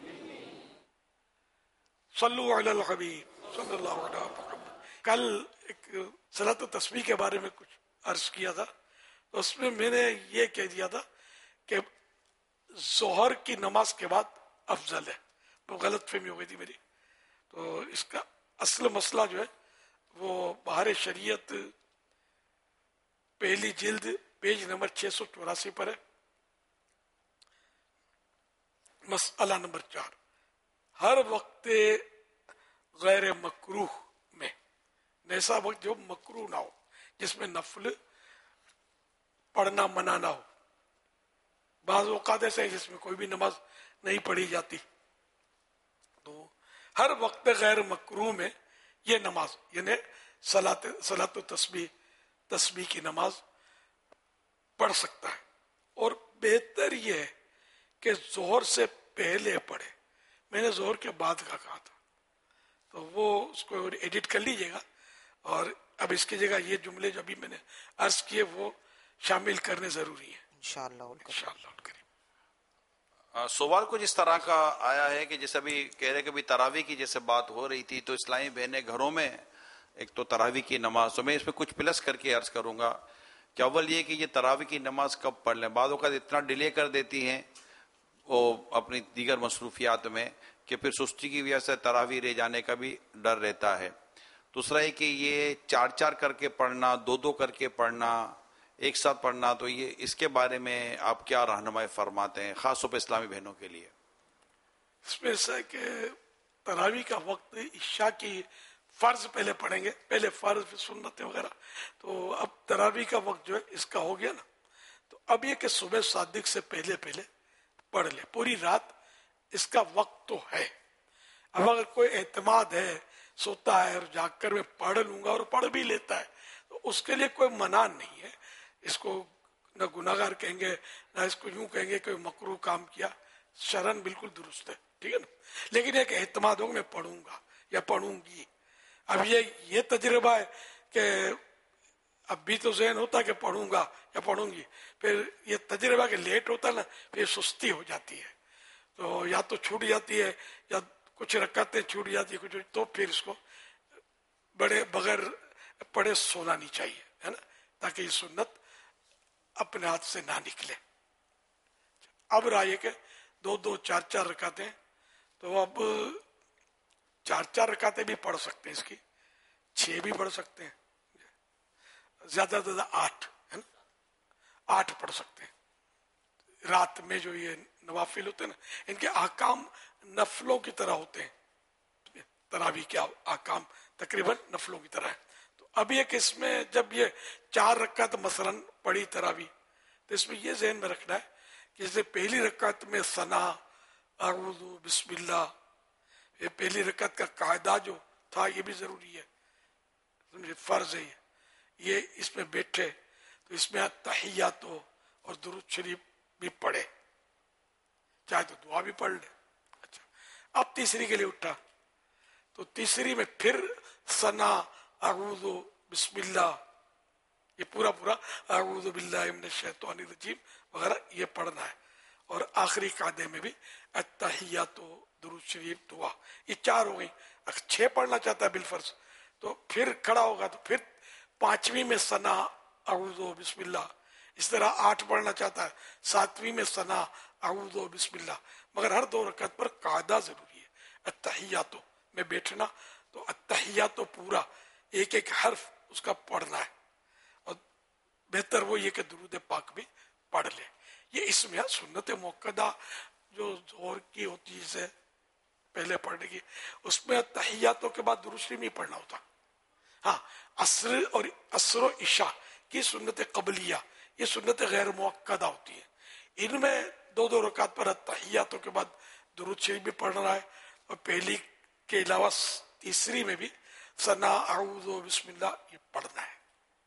صلو علی الحبیب صلی اللہ علی محمد. کل ایک صلاۃ التسبیح کے بارے میں کچھ عرض کیا تھا, تو اس میں میں نے یہ کہہ دیا تھا کہ ظہر کی نماز کے بعد افضل ہے. وہ غلط فہمی ہو گئی تھی میری. تو اس کا اصل مسئلہ جو ہے وہ بہار شریعت پہلی جلد پیج نمبر 684 پر ہے. مسئلہ نمبر 4, ہر وقت غیر مکروہ میں, ایسا وقت جو مکروہ نہ ہو, جس میں نفل پڑھنا منع نہ ہو. بعض اوقات ایسے ہیں جس میں کوئی بھی نماز نہیں پڑھی جاتی, تو ہر وقت غیر مکروہ میں یہ نماز یعنی صلاۃ تسبیح کی نماز پڑھ سکتا ہے. اور بہتر یہ ہے کہ ظہر سے پہلے پڑھے. میں نے ظہر کے بعد کا کہا تھا, تو وہ اس کو ایڈٹ کر لیجئے گا, اور اب اس کی جگہ یہ جملے جو ابھی میں نے عرض کیے وہ شامل کرنے ضروری ہیں انشاءاللہ. سوال کچھ اس طرح کا آیا ہے کہ جیسے ابھی کہہ رہے کہ بھی تراویح کی جیسے بات ہو رہی تھی, تو اسلامی بہنیں گھروں میں ایک تو تراویح کی نماز, تو میں اس میں کچھ پلس کر کے عرض کروں گا کہ اول یہ کہ یہ تراویح کی نماز کب پڑھ لیں. بعض اوقات اتنا ڈیلے کر دیتی ہیں وہ اپنی دیگر مصروفیات میں کہ پھر سستی کی وجہ سے تراویح رہ جانے کا بھی ڈر رہتا ہے. دوسرا ہے کہ یہ 4 کر کے پڑھنا، 2 کر کے پڑھنا، ایک ساتھ پڑھنا، تو یہ اس کے بارے میں آپ کیا رہنمائی فرماتے ہیں خاص طور پہ اسلامی بہنوں کے لیے؟ اس میں ایسا ہے کہ تراویح کا وقت عشاء کی فرض پہلے پڑھیں گے، پہلے فرض پھر سنتیں وغیرہ، تو اب تراویح کا وقت جو ہے اس کا ہو گیا نا، تو اب یہ کہ صبح صادق سے پہلے پڑھ لے، پوری رات اس کا وقت تو ہے. اب اگر کوئی اعتماد ہے، سوتا ہے اور جاگ کر میں پڑھ لوں گا اور پڑھ بھی لیتا ہے، تو اس کے لیے کوئی منع نہیں ہے. اس کو نہ گناہگار کہیں گے نہ اس کو یوں کہیں گے کہ مکروہ کام کیا، شرعاً بالکل درست ہے، ٹھیک ہے نا. لیکن ایک اعتماد ہوگا میں پڑھوں گا یا پڑھوں گی. اب یہ تجربہ ہے کہ اب بھی تو ذہن ہوتا ہے کہ پڑھوں گا یا پڑھوں گی، پھر یہ تجربہ کہ لیٹ ہوتا ہے نا، پھر سستی ہو جاتی ہے، تو یا تو چھوٹ جاتی ہے یا کچھ رکعتیں چھوٹ جاتی ہے کچھ، تو پھر اس کو بغیر پڑھے سونا نہیں چاہیے، ہے نا، تاکہ یہ سنت اپنے ہاتھ سے نہ نکلے. اب رہا یہ کہ 2 4 رکعتیں، تو اب 4 رکعتیں بھی پڑھ سکتے ہیں، اس کی 6 بھی پڑھ سکتے ہیں، زیادہ سے زیادہ 8 ہے نا، 8 پڑھ سکتے ہیں. رات میں جو یہ نوافل ہوتے ہیں نا، ان کے احکام نفلوں کی طرح ہوتے ہیں، تراویح کے احکام تقریباً نفلوں کی طرح ہے. تو اب یہ کہ اس میں جب یہ 4 رکعت مثلاً پڑھی تراویح، تو اس میں یہ ذہن میں رکھنا ہے کہ جیسے پہلی رکعت میں ثنا، اعوذ، بسم اللہ، یہ پہلی رکعت کا قاعدہ جو تھا یہ بھی ضروری ہے، فرض ہے یہ اس میں بیٹھے تو اس میں تحیات اور درود شریف بھی پڑھے، چاہے تو دعا بھی پڑھ لے. اچھا، اب تیسری کے لیے اٹھا تو تیسری میں پھر ثنا، اعوذ، بسم اللہ، یہ پورا اعوذ باللہ من الشیطان الرجیم وغیرہ یہ پڑھنا ہے. اور آخری قاعدے میں بھی التحیات، درود شریف، دعا، یہ 4 ہو گئی. اگر 6 پڑھنا چاہتا ہے بالفرض تو پھر کھڑا ہوگا تو پھر 5ویں میں ثنا، اعوذ، بسم اللہ. اس طرح 8 پڑھنا چاہتا ہے، 7ویں میں ثنا، اعوذ، بسم اللہ. مگر ہر 2 رکعت پر قاعدہ ضروری ہے، التحیات میں بیٹھنا، تو التحیات پورا ایک حرف اس کا پڑھنا ہے، اور بہتر وہ یہ کہ درود پاک بھی پڑھ لے. یہ اس میں سنت موقدہ جو ظہر کی ہوتی ہے سے پہلے پڑھنے کی، اس میں تحیاتوں کے بعد درود شریف نہیں پڑھنا ہوتا. ہاں، عصر و عشاء کی سنت قبلیہ، یہ سنت غیر موقدہ ہوتی ہے، ان میں 2 رکعت پر تحیاتوں کے بعد درود شریف بھی پڑھ رہا ہے، اور پہلی کے علاوہ تیسری میں بھی ثنا، اعوذ، بسم اللہ یہ پڑھنا ہے.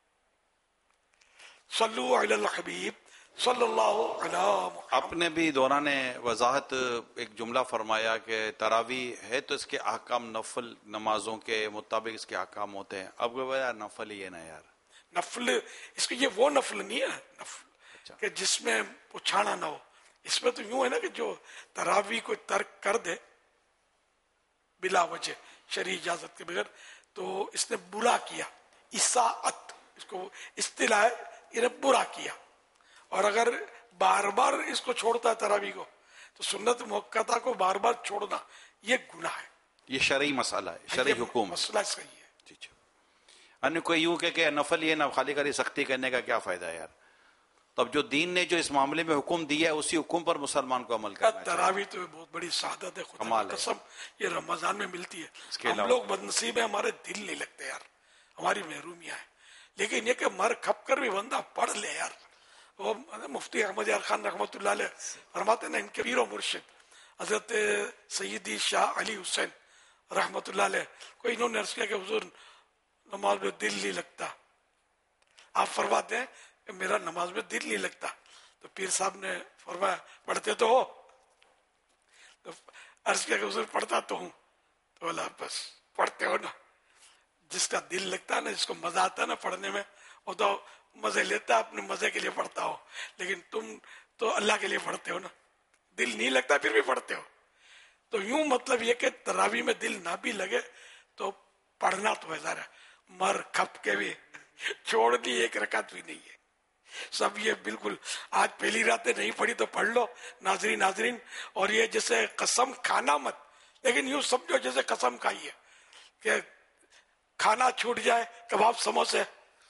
صلو علی الحبیب صلی اللہ علیہ محمد. آپ نے بھی دوران وضاحت ایک جملہ فرمایا کہ تراویح ہے تو اس کے احکام نفل نمازوں کے مطابق اس کے احکام ہوتے ہیں. اب یار نفل ہی ہے نا یار، نفل اس کو یہ وہ نفل نہیں ہے نفل کہ جس میں پچھانا نہ ہو. اس میں تو یوں ہے نا کہ جو تراویح کو ترک کر دے بلا وجہ شرعی اجازت کے بغیر تو اس نے برا کیا، اساءت اس کو اصطلاح ہے، یہ نے برا کیا. اور اگر بار بار اس کو چھوڑتا ہے تراویح کو، تو سنت موقتہ کو بار بار چھوڑنا یہ گناہ ہے. یہ شرعی مسئلہ ہے، شرعی حکم مسئلہ صحیح ہے. جی جی. ان کوئی یوں کہ نفل یہ نہ خالی خالی سختی کرنے کا کیا فائدہ ہے یار. تو اب جو دین نے جو اس معاملے میں حکم دیا ہے اسی حکم پر مسلمان کو عمل کرنا چاہیے. تراویح تو بہت بڑی سعادت ہے، خدا کی قسم یہ رمضان میں ملتی ہے. ہم لوگ بدنصیب ہیں، ہمارے دل نہیں لگتے یار، ہماری محرومیاں ہیں. لیکن یہ کہ مر کھپ کر بھی بندہ پڑھ لے یار. وہ مفتی احمد یار خان رحمۃ اللہ علیہ فرماتے ہیں نا، ان کے پیر و مرشد حضرت سیدی شاہ علی حسین رحمۃ اللہ علیہ کو انہوں نے عرض کیا کہ حضور نماز میں دل نہیں لگتا. آپ فرماتے ہیں کہ میرا نماز میں دل نہیں لگتا. تو پیر صاحب نے فرمایا پڑھتے تو ہو؟ تو عرض کیا کہ حضور پڑھتا تو ہوں. تو بولا بس پڑھتے ہو نا. جس کا دل لگتا ہے نا، جس کو مزہ آتا ہے نا پڑھنے میں، وہ تو مزے لیتا ہے، اپنے مزے کے لیے پڑھتا ہو. لیکن تم تو اللہ کے لیے پڑھتے ہو نا، دل نہیں لگتا پھر بھی پڑھتے ہو. تو یوں مطلب یہ کہ تراویح میں دل نہ بھی لگے تو پڑھنا تو ہے ذرا، مر کھپ کے بھی چھوڑنی ایک رکعت بھی نہیں ہے. سب یہ بالکل آج پہلی راتیں نہیں پڑھی تو پڑھ لو ناظرین. اور یہ جیسے قسم کھانا مت، لیکن یوں سمجھو جیسے قسم کھائی ہے کہ کھانا چھوٹ جائے, کباب سموسے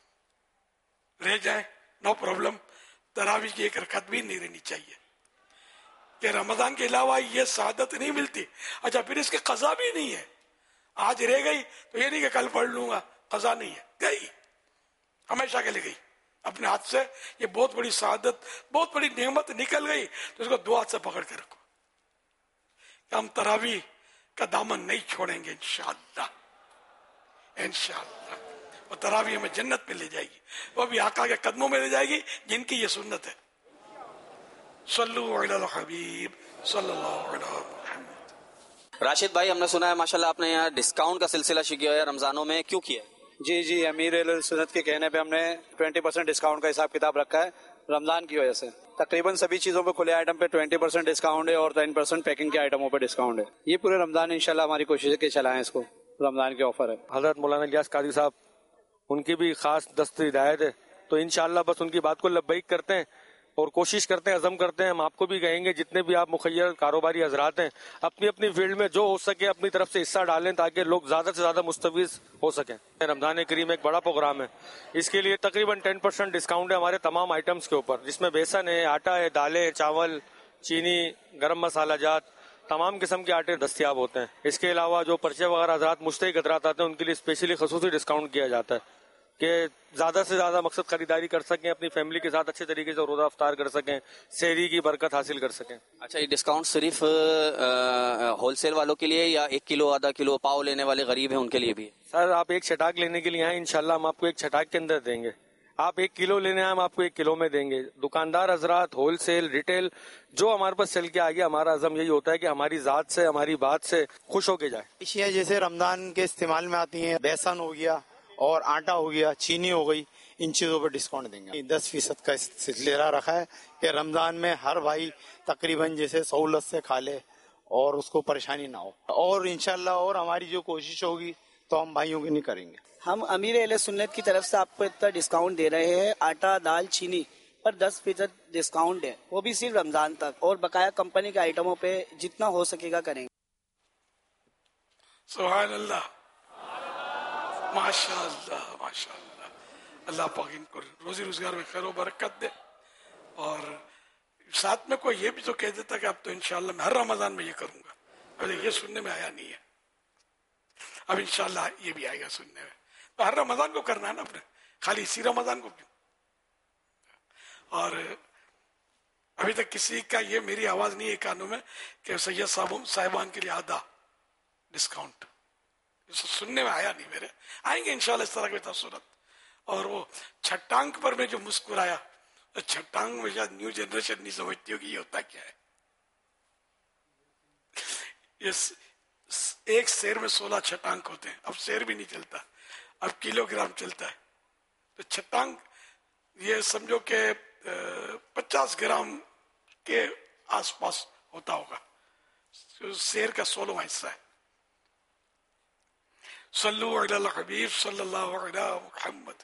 رہ جائیں, نو پرابلم, تراویح کی ایک رکعت بھی نہیں رہنی چاہیے. کہ رمضان کے علاوہ یہ سعادت نہیں ملتی. اچھا پھر اس کی قضا بھی نہیں ہے, آج رہ گئی تو یہ نہیں کہ کل پڑھ لوں گا, قضا نہیں ہے, گئی ہمیشہ کے لیے گئی اپنے ہاتھ سے. یہ بہت بڑی سعادت, بہت بڑی نعمت نکل گئی, تو اس کو دو ہاتھ سے پکڑ کے رکھو کہ ہم تراویح کا دامن نہیں چھوڑیں گے انشاءاللہ, انشاءاللہ. وہ تراویح میں جنت میں لے جائے گی, وہ بھی آقا کے قدموں میں لے جائے گی جن کی یہ سنت ہے. صلو علی الحبیب صلی اللہ علیہ وسلم. راشد بھائی, ہم نے سنا ہے ماشاءاللہ آپ نے یہاں ڈسکاؤنٹ کا سلسلہ شروع کیا ہے رمضانوں میں, کیوں کیا ہے؟ جی امیر اہل سنت کے کہنے پہ ہم نے 20% ڈسکاؤنٹ کا حساب کتاب رکھا ہے رمضان کی وجہ سے. تقریباً سبھی چیزوں پہ, کھلے آئٹم پہ 20% ڈسکاؤنٹ ہے اور 10% پیکنگ کے آئٹموں پہ ڈسکاؤنٹ ہے. یہ پورے رمضان انشاءاللہ ہماری کوشش ہے کہ چلائیں اس کو, رمضان کے آفر ہے. حضرت مولانا الیاس قادری صاحب, ان کی بھی خاص دست ہدایت ہے, تو انشاءاللہ بس ان کی بات کو لبیک کرتے ہیں اور کوشش کرتے ہیں, عزم کرتے ہیں. ہم آپ کو بھی کہیں گے جتنے بھی آپ مخیر کاروباری حضرات ہیں, اپنی اپنی فیلڈ میں جو ہو سکے اپنی طرف سے حصہ ڈالیں تاکہ لوگ زیادہ سے زیادہ مستفید ہو سکیں. رمضان کریم ایک بڑا پروگرام ہے, اس کے لیے تقریباً 10% ڈسکاؤنٹ ہے ہمارے تمام آئٹمس کے اوپر, جس میں بیسن ہے, آٹا ہے, دالیں, چاول, چینی, گرم مسالہ جات, تمام قسم کے آٹے دستیاب ہوتے ہیں. اس کے علاوہ جو پرچے وغیرہ حضرات مشترک حضرات آتے ہیں ان کے لیے اسپیشلی خصوصی ڈسکاؤنٹ کیا جاتا ہے کہ زیادہ سے زیادہ مقصد خریداری کر سکیں, اپنی فیملی کے ساتھ اچھے طریقے سے روزہ افطار کر سکیں, سحری کی برکت حاصل کر سکیں. اچھا, یہ ڈسکاؤنٹ صرف ہول سیل والوں کے لیے یا 1 کلو آدھا کلو پاؤ لینے والے غریب ہیں ان کے لیے بھی؟ سر آپ ایک چھٹاک لینے کے لیے آئیں, انشاءاللہ ہم آپ کو ایک چھٹاک کے اندر دیں گے. آپ 1 کلو لینے آئے, ہم آپ کو 1 کلو میں دیں گے. دکاندار حضرات, ہول سیل, ریٹیل, جو ہمارے پاس چل کے آگے, ہمارا عزم یہی ہوتا ہے کہ ہماری ذات سے, ہماری بات سے خوش ہو کے جائے. اشیاء جیسے رمضان کے استعمال میں آتی ہیں, بیسن ہو گیا اور آٹا ہو گیا, چینی ہو گئی, ان چیزوں پہ ڈسکاؤنٹ دیں گے. 10% کا سلسلہ رکھا ہے کہ رمضان میں ہر بھائی تقریباً جیسے سہولت سے کھا لے اور اس کو پریشانی نہ ہو. اور انشاءاللہ اور ہماری جو کوشش ہوگی تو ہم بھائیوں کی نہیں کریں گے. ہم امیر اہل سنت کی طرف سے آپ کو اتنا ڈسکاؤنٹ دے رہے ہیں. آٹا, دال, چینی پر 10% ڈسکاؤنٹ ہے, وہ بھی صرف رمضان تک, اور بقایا کمپنی کے آئٹموں پہ جتنا ہو سکے گا کریں گے. سبحان اللہ, ماشاء اللہ, ماشاء اللہ. اللہ پاک ان کو روزی روزگار میں خیر و برکت دے. اور ساتھ میں کوئی یہ بھی تو کہہ دیتا کہ اب تو انشاءاللہ میں ہر رمضان میں یہ کروں گا, اب یہ سننے میں آیا نہیں ہے, اب انشاءاللہ یہ بھی آئے گا سننے میں. تو ہر رمضان کو کرنا ہے نا اپنے, خالی اسی رمضان کو کیوں. اور ابھی تک کسی کا یہ میری آواز نہیں ہے کانوں میں کہ سید صاحبان کے لیے آدھا ڈسکاؤنٹ, سننے میں آیا نہیں میرے. آئیں گے انشاءاللہ اس طرح کی تاثرات. اور وہ چھٹانک پر میں جو مسکرایا, چھٹانک میں شاید نیو جنریشن نہیں سمجھتی ہوگی یہ ہوتا کیا ہے. یہ ایک سیر میں 16 چھٹانک ہوتے ہیں. اب سیر بھی نہیں چلتا, اب کلو گرام چلتا ہے. تو چھٹانک یہ سمجھو کہ 50 گرام کے آس پاس ہوتا ہوگا, سیر کا 16واں حصہ ہے. صلو علی الحبیب صلی اللہ علیہ محمد.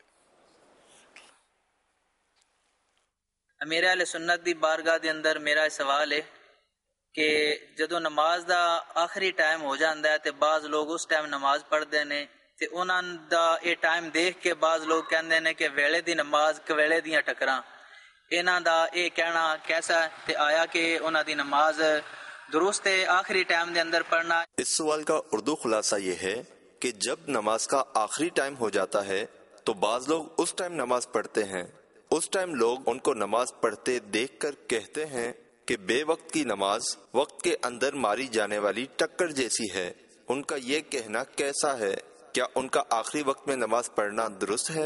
امیر اہل سنت دی بارگاہ دے اندر میرا سوال ہے کہ جدوں نماز دا آخری ٹائم ہو جاندا ہے تے بعض لوگ اس ٹائم نماز پڑھدے نے, تے انہاں دا یہ ٹائم دیکھ کے بعض لوگ کہندے نے کہ ویلے دی نماز کویلے دیاں ٹکراں. انہاں دا یہ کہنا کیسا ہے, تے آیا کہ انہاں دی نماز درست ہے آخری ٹائم دے اندر پڑھنا؟ اس سوال کا اردو خلاصہ یہ ہے کہ جب نماز کا آخری ٹائم ہو جاتا ہے تو بعض لوگ اس ٹائم نماز پڑھتے ہیں. اس ٹائم لوگ ان کو نماز پڑھتے دیکھ کر کہتے ہیں کہ بے وقت کی نماز وقت کے اندر ماری جانے والی ٹکر جیسی ہے. ان کا یہ کہنا کیسا ہے؟ کیا ان کا آخری وقت میں نماز پڑھنا درست ہے؟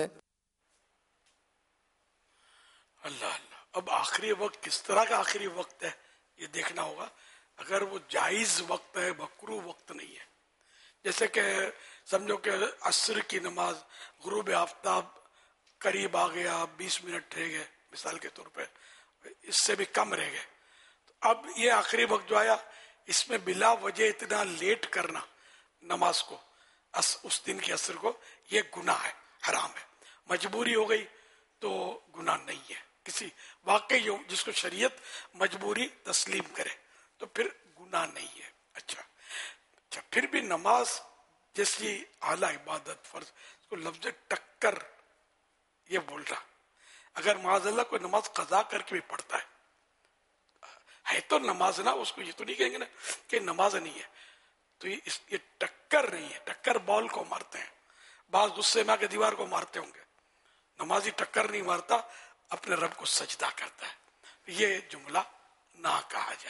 اللہ اللہ, اب آخری وقت کس طرح کا آخری وقت ہے یہ دیکھنا ہوگا. اگر وہ جائز وقت ہے, مکروہ وقت نہیں ہے, جیسے کہ سمجھو کہ عصر کی نماز غروب آفتاب قریب آ گیا, 20 منٹ رہ گئے مثال کے طور پہ, اس سے بھی کم رہ گئے, تو اب یہ آخری وقت جو آیا اس میں بلا وجہ اتنا لیٹ کرنا نماز کو, اس دن کی عصر کو, یہ گناہ ہے, حرام ہے. مجبوری ہو گئی تو گناہ نہیں ہے. کسی واقعی جس کو شریعت مجبوری تسلیم کرے تو پھر گناہ نہیں ہے. اچھا پھر بھی نماز جیسی اعلیٰ عبادت فرض، اس کو لفظ ٹکر یہ بول رہا. اگر معاذ اللہ کوئی نماز قضا کر کے بھی پڑھتا ہے تو نماز نہ، اس کو یہ تو نہیں کہیں گے نا کہ نماز نہیں ہے. تو یہ ٹکر نہیں ہے. ٹکر بال کو مارتے ہیں، بعض غصے میں آ کے دیوار کو مارتے ہوں گے. نمازی ٹکر نہیں مارتا، اپنے رب کو سجدہ کرتا ہے. یہ جملہ نہ کہا جائے.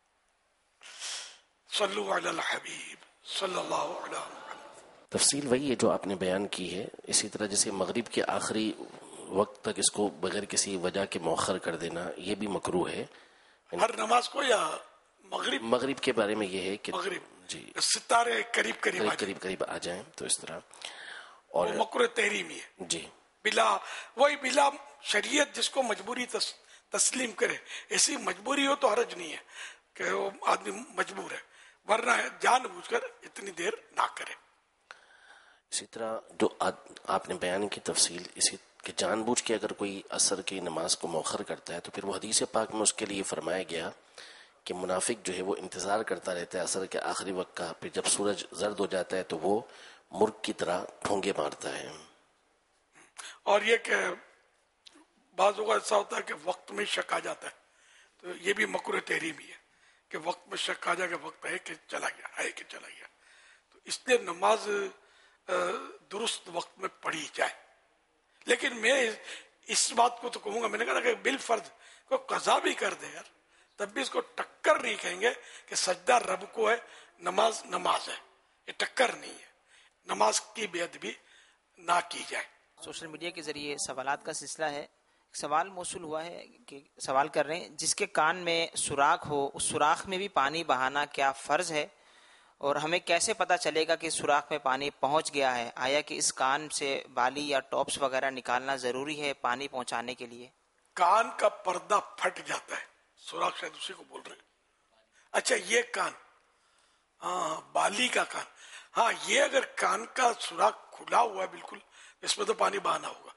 صلو علی الحبیب صلی اللہ علیہ وسلم. تفصیل وہی ہے جو آپ نے بیان کی ہے. اسی طرح جیسے مغرب کے آخری وقت تک اس کو بغیر کسی وجہ کے مؤخر کر دینا یہ بھی مکروہ ہے. ہر نماز کو یا مغرب کے بارے میں یہ ہے کہ مغرب جی ستارے قریب آ جائیں تو اس طرح. اور مکروہ تحریمی ہے جی بلا شریعت جس کو مجبوری تسلیم کرے. ایسی مجبوری ہو تو حرج نہیں ہے کہ وہ آدمی مجبور ہے، ورنہ جان بوجھ کر اتنی دیر نہ کرے. اسی طرح جو آپ نے بیان کی تفصیل اسی کہ جان بوجھ کے اگر کوئی عصر کی نماز کو مؤخر کرتا ہے تو پھر وہ حدیث پاک میں اس کے لیے فرمایا گیا کہ منافق جو ہے وہ انتظار کرتا رہتا ہے عصر کے آخری وقت کا. پھر جب سورج زرد ہو جاتا ہے تو وہ مرغ کی طرح ٹھونگے مارتا ہے. اور یہ کہ بعض اوقات ایسا ہوتا ہے کہ وقت میں شک آ جاتا ہے، تو یہ بھی مکروہ تحریمی ہے کہ وقت میں شک آ جائے کہ وقت ہے کہ چلا گیا. تو اس لیے نماز درست وقت میں پڑھی جائے. لیکن میں اس بات کو تو کہوں گا، میں نے کہا کہ بالفرض کو قضا بھی کر دے یار، تب بھی اس کو ٹکر نہیں کہیں گے کہ سجدہ رب کو ہے، نماز ہے. یہ ٹکر نہیں ہے. نماز کی بے ادبی نہ کی جائے. سوشل میڈیا کے ذریعے سوالات کا سلسلہ ہے. ایک سوال موصول ہوا ہے کہ سوال کر رہے ہیں جس کے کان میں سوراخ ہو اس سوراخ میں بھی پانی بہانا کیا فرض ہے، اور ہمیں کیسے پتہ چلے گا کہ سوراخ میں پانی پہنچ گیا ہے؟ آیا کہ اس کان سے بالی یا ٹاپس وغیرہ نکالنا ضروری ہے پانی پہنچانے کے لیے؟ کان کا پردہ پھٹ جاتا ہے، سوراخ شاید اسی کو بول رہے ہیں. اچھا یہ کان، ہاں بالی کا کان، ہاں یہ اگر کان کا سوراخ کھلا ہوا ہے بالکل اس میں تو پانی بہانا ہوگا.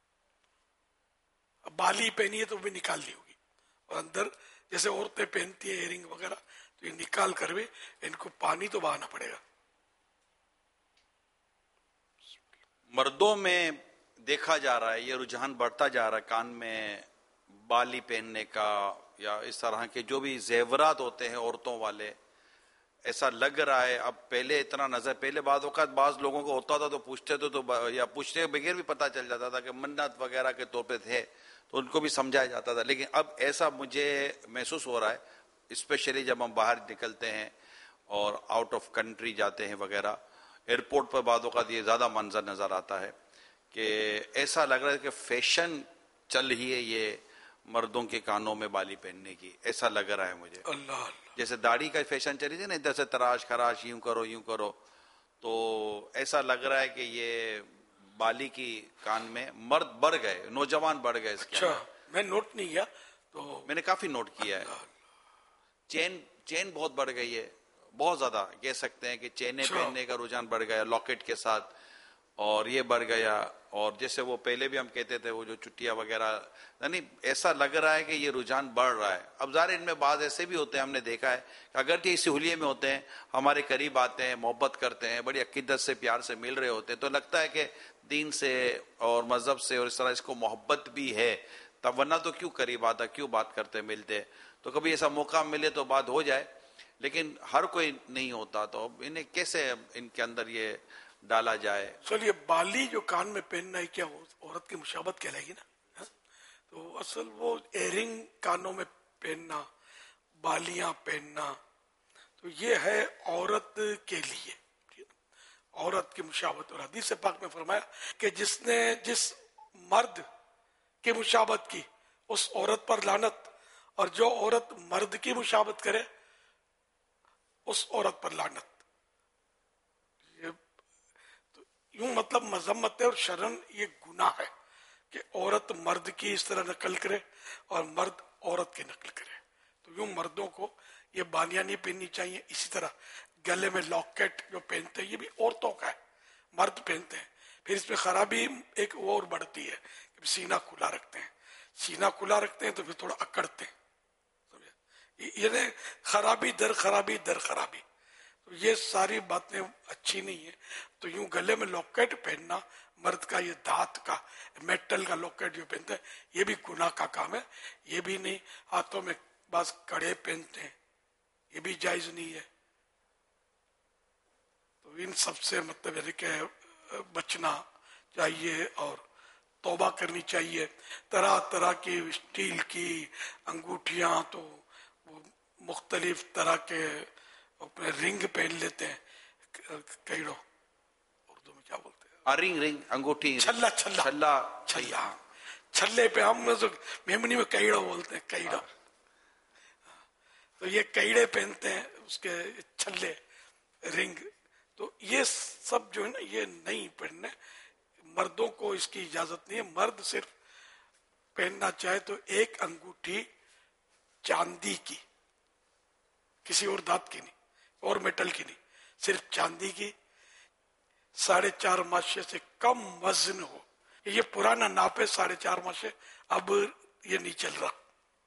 بالی پہنی ہے تو بھی نکالنی ہوگی، اور اندر جیسے عورتیں پہنتی ہیں ایئرنگ وغیرہ تو یہ نکال کر بھی ان کو پانی تو بہانا پڑے گا. مردوں میں دیکھا جا رہا ہے یہ رجحان بڑھتا جا رہا ہے کان میں بالی پہننے کا یا اس طرح کے جو بھی زیورات ہوتے ہیں عورتوں والے. ایسا لگ رہا ہے اب پہلے اتنا نظر پہلے بعض اوقات بعض لوگوں کو ہوتا تھا تو پوچھتے تھے تو یا پوچھنے کے بغیر بھی پتہ چل جاتا تھا کہ منت وغیرہ کے طور پہ تھے تو ان کو بھی سمجھایا جاتا تھا. لیکن اب ایسا مجھے محسوس ہو رہا ہے اسپیشلی جب ہم باہر نکلتے ہیں اور آؤٹ آف کنٹری جاتے ہیں وغیرہ، ایئرپورٹ پر بعض اوقات یہ زیادہ منظر نظر آتا ہے کہ ایسا لگ رہا ہے کہ فیشن چل رہی ہے یہ مردوں کے کانوں میں بالی پہننے کی. ایسا لگ رہا ہے مجھے اللہ جیسے داڑھی کا فیشن چلی تھی نا ادھر سے تراش خراش یوں کرو تو ایسا لگ رہا ہے کہ یہ بالی کی کان میں مرد بڑھ گئے، نوجوان بڑھ گئے اس کے اچھا میں نوٹ نہیں کیا تو میں نے کافی نوٹ کیا ہے. چین بہت بڑھ گئی ہے، بہت زیادہ کہہ سکتے ہیں کہ چینیں پہننے کا رجحان بڑھ گیا لاکٹ کے ساتھ، اور یہ بڑھ گیا. اور جیسے وہ پہلے بھی ہم کہتے تھے وہ جو چٹیاں وغیرہ، یعنی ایسا لگ رہا ہے کہ یہ رجحان بڑھ رہا ہے. اب ظاہر ان میں بعض ایسے بھی ہوتے ہیں ہم نے دیکھا ہے کہ اگرچہ اس سہولیے میں ہوتے ہیں ہمارے قریب آتے ہیں محبت کرتے ہیں بڑی عقیدت سے پیار سے مل رہے ہوتے ہیں تو لگتا ہے کہ دین سے اور مذہب سے اور اس طرح اس کو محبت بھی ہے، تب ورنہ تو کیوں قریب آتا کیوں بات کرتے ملتے. تو کبھی ایسا موقع ملے تو بات ہو جائے، لیکن ہر کوئی نہیں ہوتا تو انہیں کیسے ان کے اندر یہ ڈالا جائے. چلیے بالی جو کان میں پہننا ہے کیا عورت کی مشابہت کہلائے گی نا؟ تو اصل وہ ایئرنگ کانوں میں پہننا، بالیاں پہننا تو یہ ہے عورت کے لیے، عورت کی مشابہت. اور حدیث پاک میں فرمایا کہ جس نے جس مرد کی مشابہت کی اس عورت پر لعنت، اور جو عورت مرد کی مشابہت کرے اس عورت پر لعنت. یوں مطلب مذمت ہے اور شرن یہ گناہ ہے کہ عورت مرد کی اس طرح نقل کرے اور مرد عورت کی نقل کرے. تو یوں مردوں کو یہ بالیاں نہیں پہننی چاہیے. اسی طرح گلے میں لاکٹ جو پہنتے ہیں یہ بھی عورتوں کا ہے، مرد پہنتے ہیں. پھر اس میں خرابی ایک اور بڑھتی ہے کہ سینہ کھلا رکھتے ہیں، سینہ کھلا رکھتے ہیں تو پھر تھوڑا اکڑتے ہیں، یعنی خرابی در خرابی در خرابی. تو یہ ساری باتیں اچھی نہیں ہیں. تو یوں گلے میں لاکٹ پہننا مرد کا, یہ دھات کا میٹل کا لاکٹ جو پہنتے ہیں یہ بھی گناہ کا کام ہے. یہ بھی نہیں. ہاتھوں میں بعض کڑے پہنتے ہیں, یہ بھی جائز نہیں ہے. تو ان سب سے مطلب ہے کہ بچنا چاہیے اور توبہ کرنی چاہیے. طرح طرح کی اسٹیل کی انگوٹھیاں, تو وہ مختلف طرح کے اپنے رنگ پہن لیتے ہیں. کیڑوں اردو میں کیا بولتے ہیں؟ رنگ انگوٹھی, چھلا چھلا چھلا چھلا, چھلے پہ ہم میمنی میں کیڑوں بولتے ہیں, کیڑوں. تو یہ کیڑے پہنتے ہیں, اس کے چھلے رنگ. تو یہ سب جو ہے نا یہ نہیں پہننے. مردوں کو اس کی اجازت نہیں ہے. مرد صرف پہننا چاہے تو ایک انگوٹھی چاندی کی, کسی اور دھات کی نہیں اور میٹل کی نہیں, صرف چاندی کی, 4.5 ماشے سے کم وزن ہو. یہ پرانا ناپ ہے 4.5 ماشے, اب یہ نہیں چل رہا.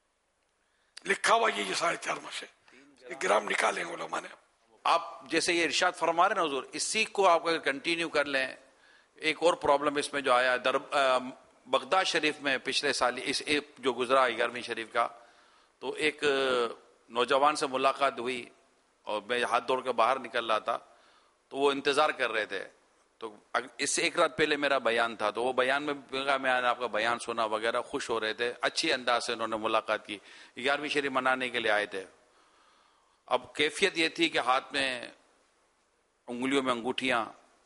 لکھا ہوا یہ 4.5 ماشے, گرام نکالیں علماء نے. آپ جیسے یہ ارشاد فرما رہے ہیں حضور, اسی کو آپ اگر کنٹینیو کر لیں. ایک اور پرابلم اس میں جو آیا بغداد شریف میں پچھلے سال اس جو گزرا 11ویں شریف کا, تو ایک نوجوان سے ملاقات ہوئی اور میں ہاتھ دوڑ کے باہر نکل رہا تھا, تو وہ انتظار کر رہے تھے. تو اس سے ایک رات پہلے میرا بیان تھا, تو وہ بیان میں میں نے آپ کا بیان سنا وغیرہ, خوش ہو رہے تھے, اچھی انداز سے انہوں نے ملاقات کی. 11ویں شریف منانے کے لیے آئے تھے. اب کیفیت یہ تھی کہ ہاتھ میں انگلیوں میں انگوٹھیاں,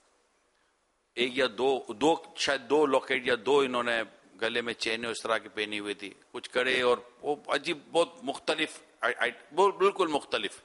ایک یا دو شاید 2 لاکٹ یا 2 انہوں نے گلے میں چینیں اس طرح کی پہنی ہوئی تھی, کچھ کڑے اور وہ عجیب بہت مختلف, بالکل مختلف.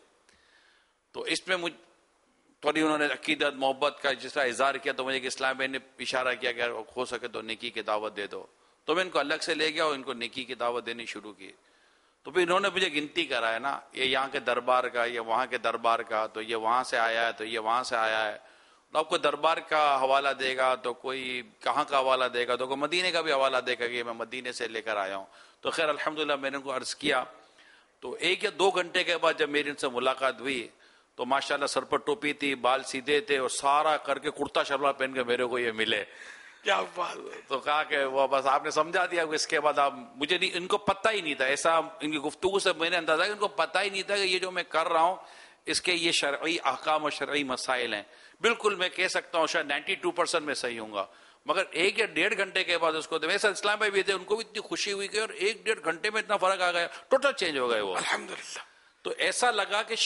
تو اس میں مجھ تھوڑی انہوں نے عقیدت محبت کا جس طرح اظہار کیا, تو مجھے کہ اسلام میں نے اشارہ کیا کہ ہو سکے تو نیکی کی دعوت دے دو. تو میں ان کو الگ سے لے گیا اور ان کو نیکی کی دعوت دینی شروع کی. تو پھر انہوں نے مجھے گنتی کرایا نا, یہ یہاں کے دربار کا, یہ وہاں کے دربار کا, تو یہ وہاں سے آیا ہے, تو یہ وہاں سے آیا ہے. تو آپ کو دربار کا حوالہ دے گا, تو کوئی کہاں کا حوالہ دے گا, تو کوئی مدینے کا بھی حوالہ دے گا کہ میں مدینے سے لے کر آیا ہوں. تو خیر الحمدللہ میں نے ان کو عرض کیا. تو 1 یا 2 گھنٹے کے بعد جب میری ان سے ملاقات ہوئی, تو ماشاءاللہ سر پر ٹوپی تھی, بال سیدھے تھے, اور سارا کر کے کرتا شلوار پہن کے میرے کو یہ ملے. کیا بات ہے. تو کہا کہ وہ بس آپ نے سمجھا دیا. اس کے بعد آپ مجھے نہیں, ان کو پتہ ہی نہیں تھا, ایسا ان کی گفتگو سے میں نے اندازہ کہ ان کو پتہ ہی نہیں تھا کہ یہ جو میں کر رہا ہوں اس کے یہ شرعی احکام اور شرعی مسائل ہیں. بالکل میں کہہ سکتا ہوں شاید 92% میں صحیح ہوں گا, مگر 1 یا 1.5 گھنٹے کے بعد اس کو ویسا اسلام بھائی بھی تھے, ان کو بھی اتنی خوشی ہوئی کہ اور 1-1.5 گھنٹے میں اتنا فرق آ گیا, ٹوٹل چینج ہو گئے وہ الحمدللہ. تو ایسا لگا کہ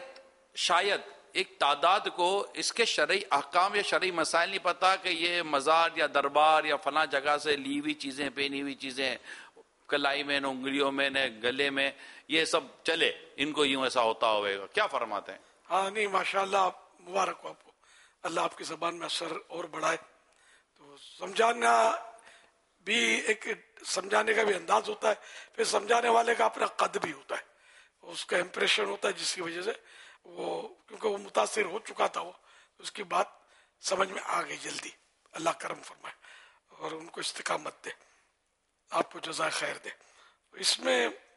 شاید ایک تعداد کو اس کے شرعی احکام یا شرعی مسائل نہیں پتا کہ یہ مزار یا دربار یا فلاں جگہ سے لی ہوئی چیزیں, پہنی ہوئی چیزیں, کلائی میں, انگلیوں میں, گلے میں, یہ سب چلے, ان کو یوں ایسا ہوتا ہوئے گا. کیا فرماتے ہیں؟ ہاں نہیں ماشاءاللہ, مبارک ہو آپ کو, اللہ آپ کی زبان میں اثر اور بڑھائے. تو سمجھانا بھی ایک سمجھانے کا بھی انداز ہوتا ہے, پھر سمجھانے والے کا اپنا قد بھی ہوتا ہے, اس کا امپریشن ہوتا ہے, جس کی وجہ سے وہ کیونکہ وہ متاثر ہو چکا تھا, وہ اس کی بات سمجھ میں آ گئی جلدی. اللہ کرم فرمائے اور ان کو استقامت دے, آپ کو جزائے خیر دے. اس میں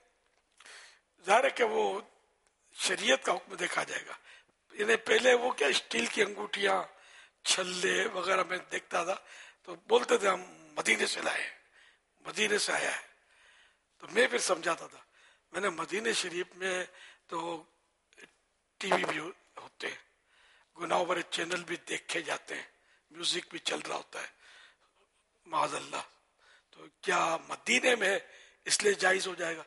ظاہر ہے کہ وہ شریعت کا حکم دیکھا جائے گا. یعنی پہلے وہ کیا اسٹیل کی انگوٹھیاں, چھلے وغیرہ میں دیکھتا تھا, تو بولتے تھے ہم مدینے سے لائے, مدینے سے آیا ہے. تو میں پھر سمجھاتا تھا, میں نے مدینے شریف میں تو ٹی وی بھی ہوتے ہیں, گناہ بھرے چینل بھی دیکھے جاتے ہیں, میوزک بھی چل رہا ہوتا ہے, معاذ اللہ. تو کیا مدینے میں اس لیے جائز ہو جائے گا؟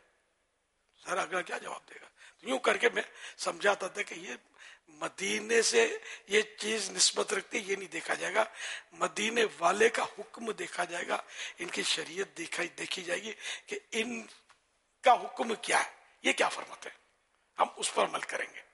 سر اگلا کیا جواب دے گا؟ یوں کر کے میں سمجھاتا تھا کہ یہ مدینے سے یہ چیز نسبت رکھتی, یہ نہیں دیکھا جائے گا, مدینے والے کا حکم دیکھا جائے گا, ان کی شریعت دیکھی جائے گی کہ ان کا حکم کیا ہے, یہ کیا فرماتے ہیں, ہم اس پر عمل کریں گے.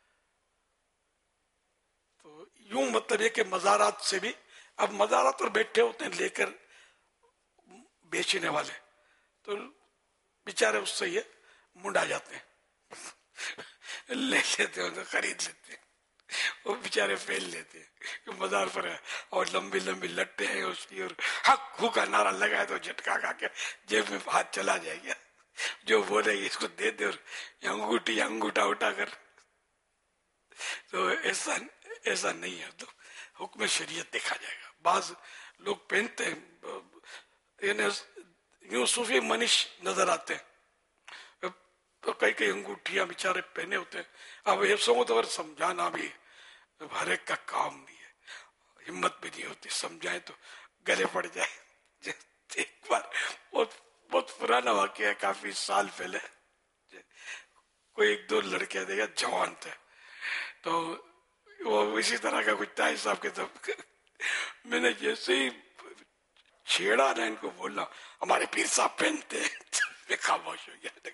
تو یوں مطلب یہ کہ مزارات سے بھی, اب مزارات پر بیٹھے ہوتے ہیں لے کر بیچنے والے, تو بیچارے اس سے یہ منڈا جاتے ہیں, لے لیتے ہیں, خرید لیتے ہیں, وہ بیچارے پھیل لیتے ہیں کہ مزار پر ہے, اور لمبی لمبی لٹے ہیں اس کی, اور حق ہو کا نعرہ لگائے تو جھٹکا کھا کے جیب میں ہاتھ چلا جائے گا, جو بولے اس کو دے دے, اور انگوٹھی انگوٹھا اٹھا کر تو ایسا نہیں ہے، تو حکم شریعت دیکھا جائے گا. بعض لوگ پہنتے ہیں یعنی یوں صوفی منش نظر آتے ہیں، تو کئی انگوٹھیاں بیچارے پہنے ہوتے ہیں. اب یہ سو تو سمجھانا بھی ہر ایک کا کام نہیں ہے، ہمت بھی نہیں ہوتی سمجھائیں تو گلے پڑ جائے. ایک بار بہت پرانا واقعہ ہے، کافی سال پہلے، کوئی ایک دو لڑکے دیکھا جوان تھے، تو وہ اسی طرح کا کچھ تھا حساب کے. تب میں نے جیسے ہی چھیڑا نا ان کو بولنا ہمارے پیر صاحب پہنتے ہیں، میں خاموش ہو گیا.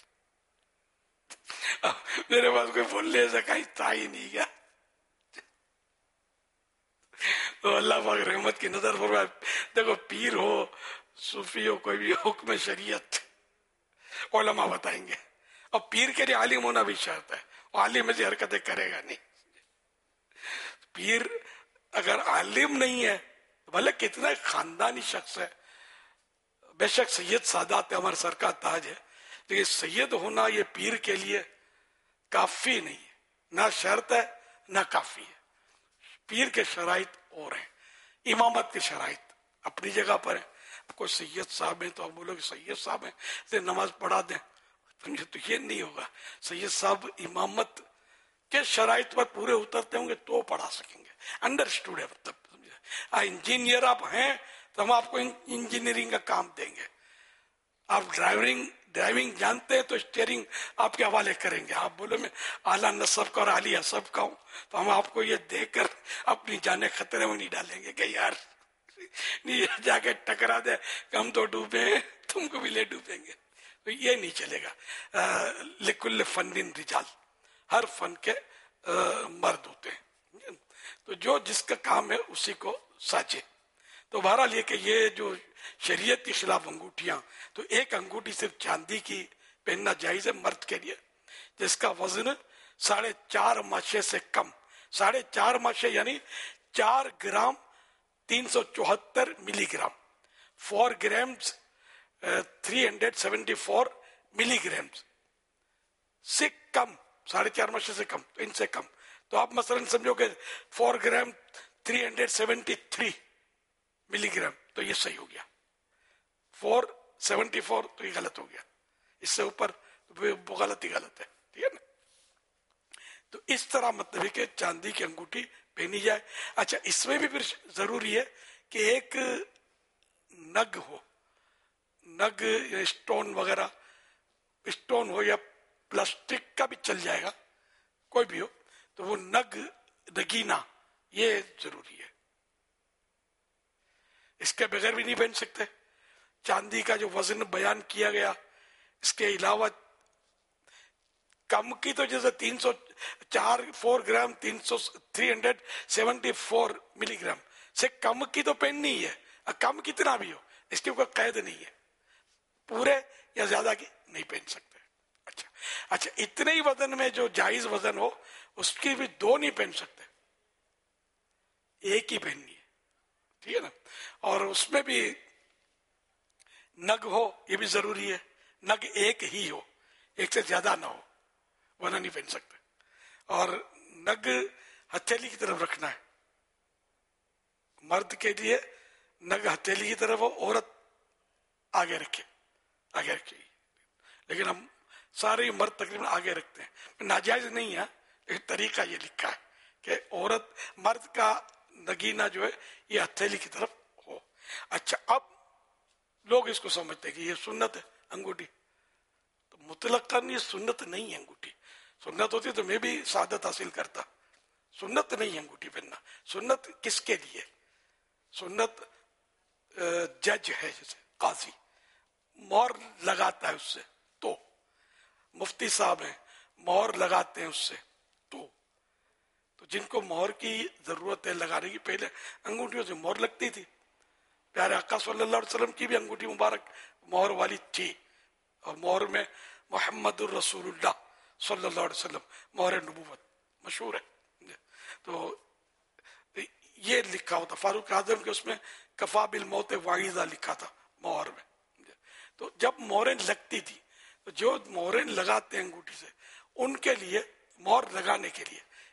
میرے پاس کوئی بولنے سے کہیں تھا ہی نہیں گیا. تو اللہ پاک رحمت کی نظر فرمائے. دیکھو پیر ہو صوفی ہو کوئی بھی، حکم شریعت علماء بتائیں گے. اور پیر کے لیے عالم ہونا بھی شرط ہے، عالم ایسی حرکتیں کرے گا نہیں. پیر اگر عالم نہیں ہے بھلے کتنا خاندانی شخص ہے، بے شک سید سادات ہمارے سر کا تاج ہے، لیکن سید ہونا یہ پیر کے لیے کافی نہیں ہے، نہ شرط ہے نہ کافی ہے. پیر کے شرائط اور ہیں، امامت کے شرائط اپنی جگہ پر ہیں. کوئی سید صاحب ہیں تو آپ بولو کہ سید صاحب ہیں تو نماز پڑھا دیں، سمجھے، تو یہ نہیں ہوگا. سید صاحب امامت کے شرائط پر پورے اترتے ہوں گے تو پڑھا سکیں گے. انڈرسٹوڈ ہے مطلب، انجینئر آپ ہیں تو ہم آپ کو انجینئرنگ کا کام دیں گے. آپ ڈرائیونگ جانتے ہیں تو اسٹیئرنگ آپ کے حوالے کریں گے. آپ بولے میں اعلیٰ نصب کا اور اعلی حسب کا ہوں تو ہم آپ کو یہ دے کر اپنی جانیں خطرے میں نہیں ڈالیں گے کہ یار نہیں جا کے ٹکرا دے کہ ہم تو ڈوبے ہیں تم کو بھی لے ڈوبیں گے. تو یہ نہیں چلے گا. لکل فن رجال، ہر فن کے مرد ہوتے ہیں، تو جو جس کا کام ہے اسی کو ساچے. تو بہرحال یہ کہ یہ جو شریعت کے خلاف انگوٹھیاں، تو ایک انگوٹھی صرف چاندی کی پہننا جائز ہے مرد کے لیے جس کا وزن 4.5 ماشے سے کم. 4.5 ماشے یعنی 4 گرام 374 ملی گرام، 4 گرامز 374 ملی گرامز سے کم، 4.5 ماشے سے کم، تو ان سے کم. تو آپ مثلا سمجھو کہ 4 گرام 373 ملی گرام، تو یہ صحیح ہو گیا. 474 تو یہ غلط ہو گیا، اس سے اوپر وہ غلط ہے، ٹھیک ہے نا. تو اس طرح مطلب ہے کہ چاندی کی انگوٹھی پہنی جائے. اچھا اس میں بھی پھر ضروری ہے کہ ایک نگ ہو، نگ اسٹون وغیرہ، اسٹون ہو یا پلاسٹک کا بھی چل جائے گا، کوئی بھی ہو، تو وہ نگینا یہ ضروری ہے. اس کے بغیر بھی نہیں پہن سکتے. چاندی کا جو وزن بیان کیا گیا، اس کے علاوہ کم کی تو جیسے 4 گرام 374 ملی گرام سے کم کی تو پہننی ہے. کم کتنا بھی ہو اس کی کوئی قید نہیں ہے، پورے یا زیادہ کی نہیں پہن سکتے. اچھا اتنے ہی وزن میں جو جائز وزن ہو اس کی بھی 2 نہیں پہن سکتے، ایک ہی پہننی ہے، ٹھیک ہے نا. اور اس میں بھی نگ ہو، یہ بھی ضروری ہے. نگ ایک ہی ہو، ایک سے زیادہ نہ ہو، ورنہ نہیں پہن سکتے. اور نگ ہتھیلی کی طرف رکھنا ہے. مرد کے لیے نگ ہتھیلی کی طرف ہو، عورت آگے رکھے. لیکن ہم سارے مرد تقریباً آگے رکھتے ہیں. ناجائز نہیں ہے لیکن طریقہ یہ لکھا ہے کہ مرد کا نگینہ جو ہے یہ ہتھیلی کی طرف ہو. اچھا اب لوگ اس کو سمجھتے ہیں کہ یہ سنت ہے انگوٹھی، تو مطلقاً یہ سنت نہیں ہے. انگوٹھی سنت ہوتی تو میں بھی سعادت حاصل کرتا. سنت نہیں ہے انگوٹھی پہننا. سنت کس کے لیے؟ سنت جج ہے، جیسے قاضی مہر لگاتا ہے اس سے، تو مفتی صاحب ہیں مہر لگاتے ہیں اس سے، تو جن کو مہر کی ضرورت ہے لگانے کی، پہلے انگوٹھیوں سے مہر لگتی تھی. پیارے آقا صلی اللہ علیہ وسلم کی بھی انگوٹھی مبارک مہر والی تھی، اور مہر میں محمد الرسول اللہ صلی اللہ علیہ وسلم مہر نبوت مشہور ہے. تو یہ لکھا ہوتا فاروق اعظم کے اس میں کفا بالموت واعظہ لکھا تھا مہر میں. تو جب مہریں لگتی تھی تو جو مہریں لگاتے ہیں انگوٹھی سے ان کے لیے، مہر لگانے کے لیے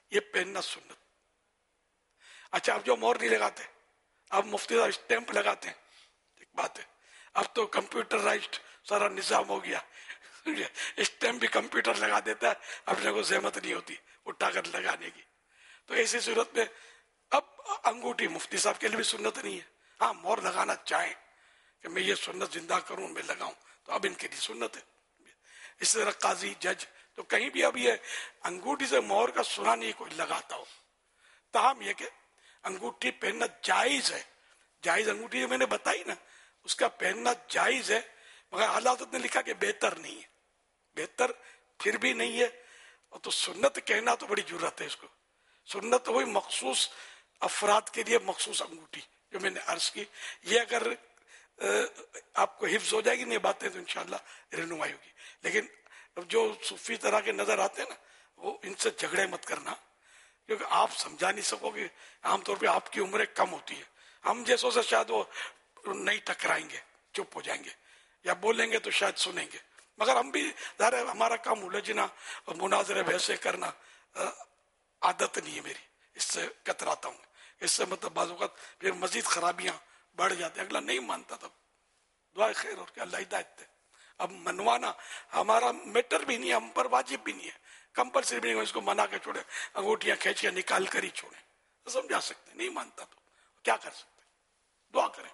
یہ پہننا سنت. اچھا اب جو مور نہیں لگاتے, اب مفتی صاحب اسٹیمپ لگاتے ہیں, ایک بات ہے. اب تو کمپیوٹرائزڈ سارا نظام ہو گیا, اسٹیمپ بھی کمپیوٹر لگا دیتا ہے, اپنے کو زحمت نہیں ہوتی اٹھا کر لگانے کی. تو ایسی صورت میں اب انگوٹھی مفتی صاحب کے لیے بھی سنت نہیں ہے. ہاں مور لگانا چاہیں کہ میں یہ سنت زندہ کروں, میں لگاؤں, تو اب ان کے لیے سنت ہے. اس طرح قاضی, جج, تو کہیں بھی اب یہ انگوٹھی سے مور کا سنا نہیں کوئی لگاتا ہو. تاہم یہ کہ انگوٹھی پہننا جائز ہے, جائز انگوٹھی جو میں نے بتائی نا اس کا پہننا جائز ہے, مگر اعلیٰ حضرت نے لکھا کہ بہتر نہیں ہے, بہتر پھر بھی نہیں ہے. اور تو سنت کہنا تو بڑی ضرورت ہے اس کو. سنت وہی مخصوص افراد کے لیے مخصوص انگوٹھی جو میں نے عرض کی. یہ اگر آپ کو حفظ ہو جائے گی نہیں باتیں تو انشاءاللہ رہنمائی ہوگی. لیکن جو صوفی طرح کے نظر آتے ہیں نا, وہ ان سے جھگڑے مت کرنا, کیونکہ آپ سمجھا نہیں سکو گے. عام طور پہ آپ کی عمریں کم ہوتی ہے, ہم جیسوں سے شاید وہ نہیں ٹکرائیں گے, چپ ہو جائیں گے, یا بولیں گے تو شاید سنیں گے. مگر ہم بھی ظاہر ہے ہمارا کام الجھنا اور مناظرے بحثیں کرنا عادت نہیں ہے میری, اس سے کتراتا ہوں. اس سے مطلب بعض اوقات پھر مزید خرابیاں بڑھ جاتے ہیں, اگلا نہیں مانتا تب دعائے خیر اور کہ اللہ ہدایت دے. اب منوانا ہمارا میٹر بھی نہیں ہے, ہم پر واجب بھی نہیں ہے, کمپلسری بھی نہیں ہے. اس کو منا کے چھوڑے, انگوٹیاں کھینچ کے نکال کر ہی چھوڑے, تو سمجھا سکتے, نہیں مانتا تو کیا کر سکتے, دعا کریں.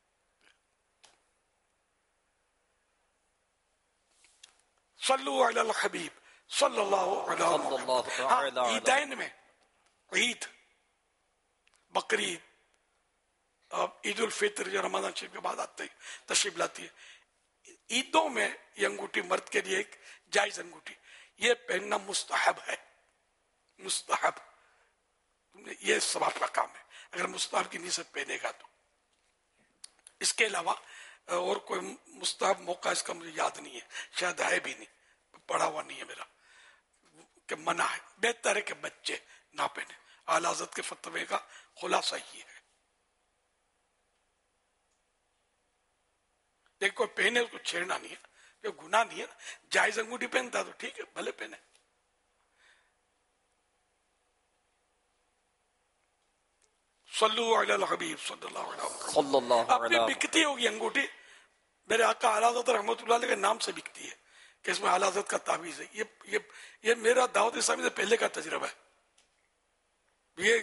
صلو علی الحبیب صلی اللہ علیہ وسلم. عیدین میں, عید, بقرعید, اب عید الفطر جو رمضان شریف کے بعد آتے تشریف لاتی ہے, عیدوں میں یہ انگوٹھی مرد کے لیے ایک جائز انگوٹھی, یہ پہننا مستحب ہے. مستحب, یہ ثواب کا کام ہے اگر مستحب کی نیت پہنے گا تو. اس کے علاوہ اور کوئی مستحب موقع اس کا مجھے یاد نہیں ہے, شاید ہے بھی نہیں, پڑھا ہوا نہیں ہے میرا کہ منع ہے. بہتر ہے کہ بچے نہ پہنے. اعلیٰ حضرت کے فتوے کا خلاصہ یہ ہے. دیکھ کوئی پہنے اس کو چھیڑنا نہیں ہے, کہ گناہ نہیں ہے. جائز انگوٹھی پہنتا تو ٹھیک ہے, بھلے پہنے. صلو علی الحبیب صلی اللہ علیہ وسلم. اپنی بکتی ہوگی انگوٹھی, میرے آقا اعلیٰ حضرت رحمۃ اللہ علیہ کے نام سے بکتی ہے کہ اس میں اعلیٰ حضرت کا تعویذ ہے. یہ میرا دعوت اسلامی سے پہلے کا تجربہ ہے. یہ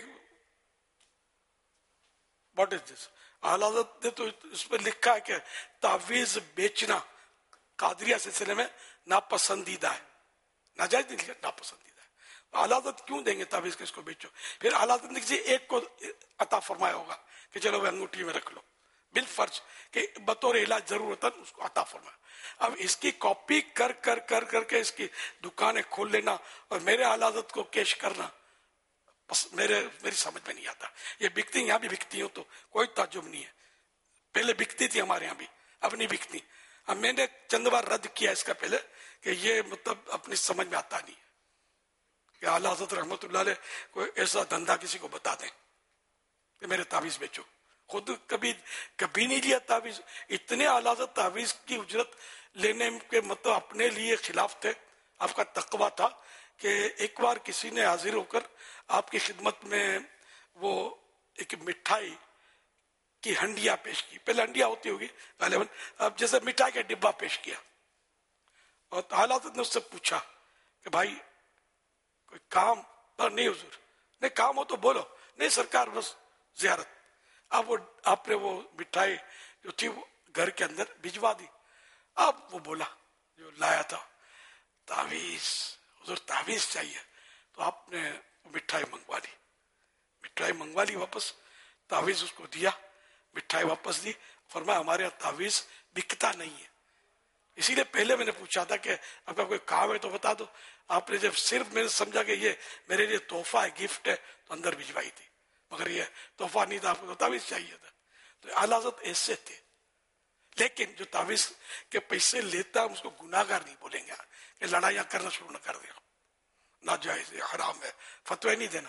واٹ از دس, اعلیٰ حضرت نے تو اس پہ لکھا ہے کہ تعویذ بیچنا قادریہ سلسلے میں ناپسندیدہ ہے. ناجائز نہیں لکھا, ناپسندیدہ ہے. اعلیٰ حضرت کیوں دیں گے تعویذ کہ اس کو بیچو؟ پھر اعلیٰ حضرت نے کسی ایک کو عطا فرمایا ہوگا کہ چلو وہ انگوٹھی میں رکھ لو, بالفرض کہ بطور علاج ضرورت اس کو عطا فرمایا. اب اس کی کاپی کر کر کر کر کے اس کی دکانیں کھول لینا اور میرے اعلیٰ حضرت کو کیش کرنا میری سمجھ میں نہیں آتا. یہ بکتی یہاں بھی بکتی ہوں تو کوئی تعجب نہیں ہے, پہلے بکتی تھی ہمارے یہاں بھی, اب نہیں بکتی. اب میں نے چند بار رد کیا اس کا پہلے کہ یہ مطلب اپنی سمجھ میں آتا نہیں کہ اعلیٰ حضرت رحمۃ اللہ علیہ کوئی ایسا دھندا کسی کو بتا دیں کہ میرے تعویذ بیچو. خود کبھی نہیں لیا تعویذ. اتنے اعلیٰ حضرت تعویذ کی اجرت لینے کے مطلب اپنے لیے خلاف تھے. آپ کا تقویٰ تھا کہ ایک بار کسی نے حاضر ہو کر آپ کی خدمت میں وہ ایک مٹھائی کی ہنڈیا پیش کی. پہلے ہنڈیا ہوتی ہوگی غالباً, اب جیسے مٹھائی کا ڈبہ پیش کیا, اور اعلیٰ حضرت نے اس سے پوچھا کہ بھائی کوئی کام؟ نہیں حضور, نہیں کام ہو تو بولو. نہیں سرکار بس زیارت. اب وہ آپ نے وہ مٹھائی جو تھی وہ گھر کے اندر بھجوا دی. اب وہ بولا جو لایا تھا تعویذ, حضور تعویذ چاہیے. تو آپ نے مٹھائی منگوا لی واپس, تعویذ اس کو دیا, مٹھائی واپس دی, فرمایا ہمارے یہاں تعویذ بکتا نہیں ہے. اسی لیے پہلے میں نے پوچھا تھا کہ آپ کا کوئی کام ہے تو بتا دو. آپ نے جب صرف میں نے سمجھا کہ یہ میرے لیے تحفہ ہے, گفٹ ہے, تو اندر بھجوائی تھی, مگر یہ تحفہ نہیں تھا, آپ کو تعویذ چاہیے تھا. تو اعلیٰ حضرت ایسے تھے. لیکن جو تعویذ کے پیسے لیتا ہم اس کو گناہگار نہیں بولیں گے کہ لڑائیاں کرنا شروع نہ کر دیں, ناجائز ہے, حرام ہے, فتوی نہیں دینا.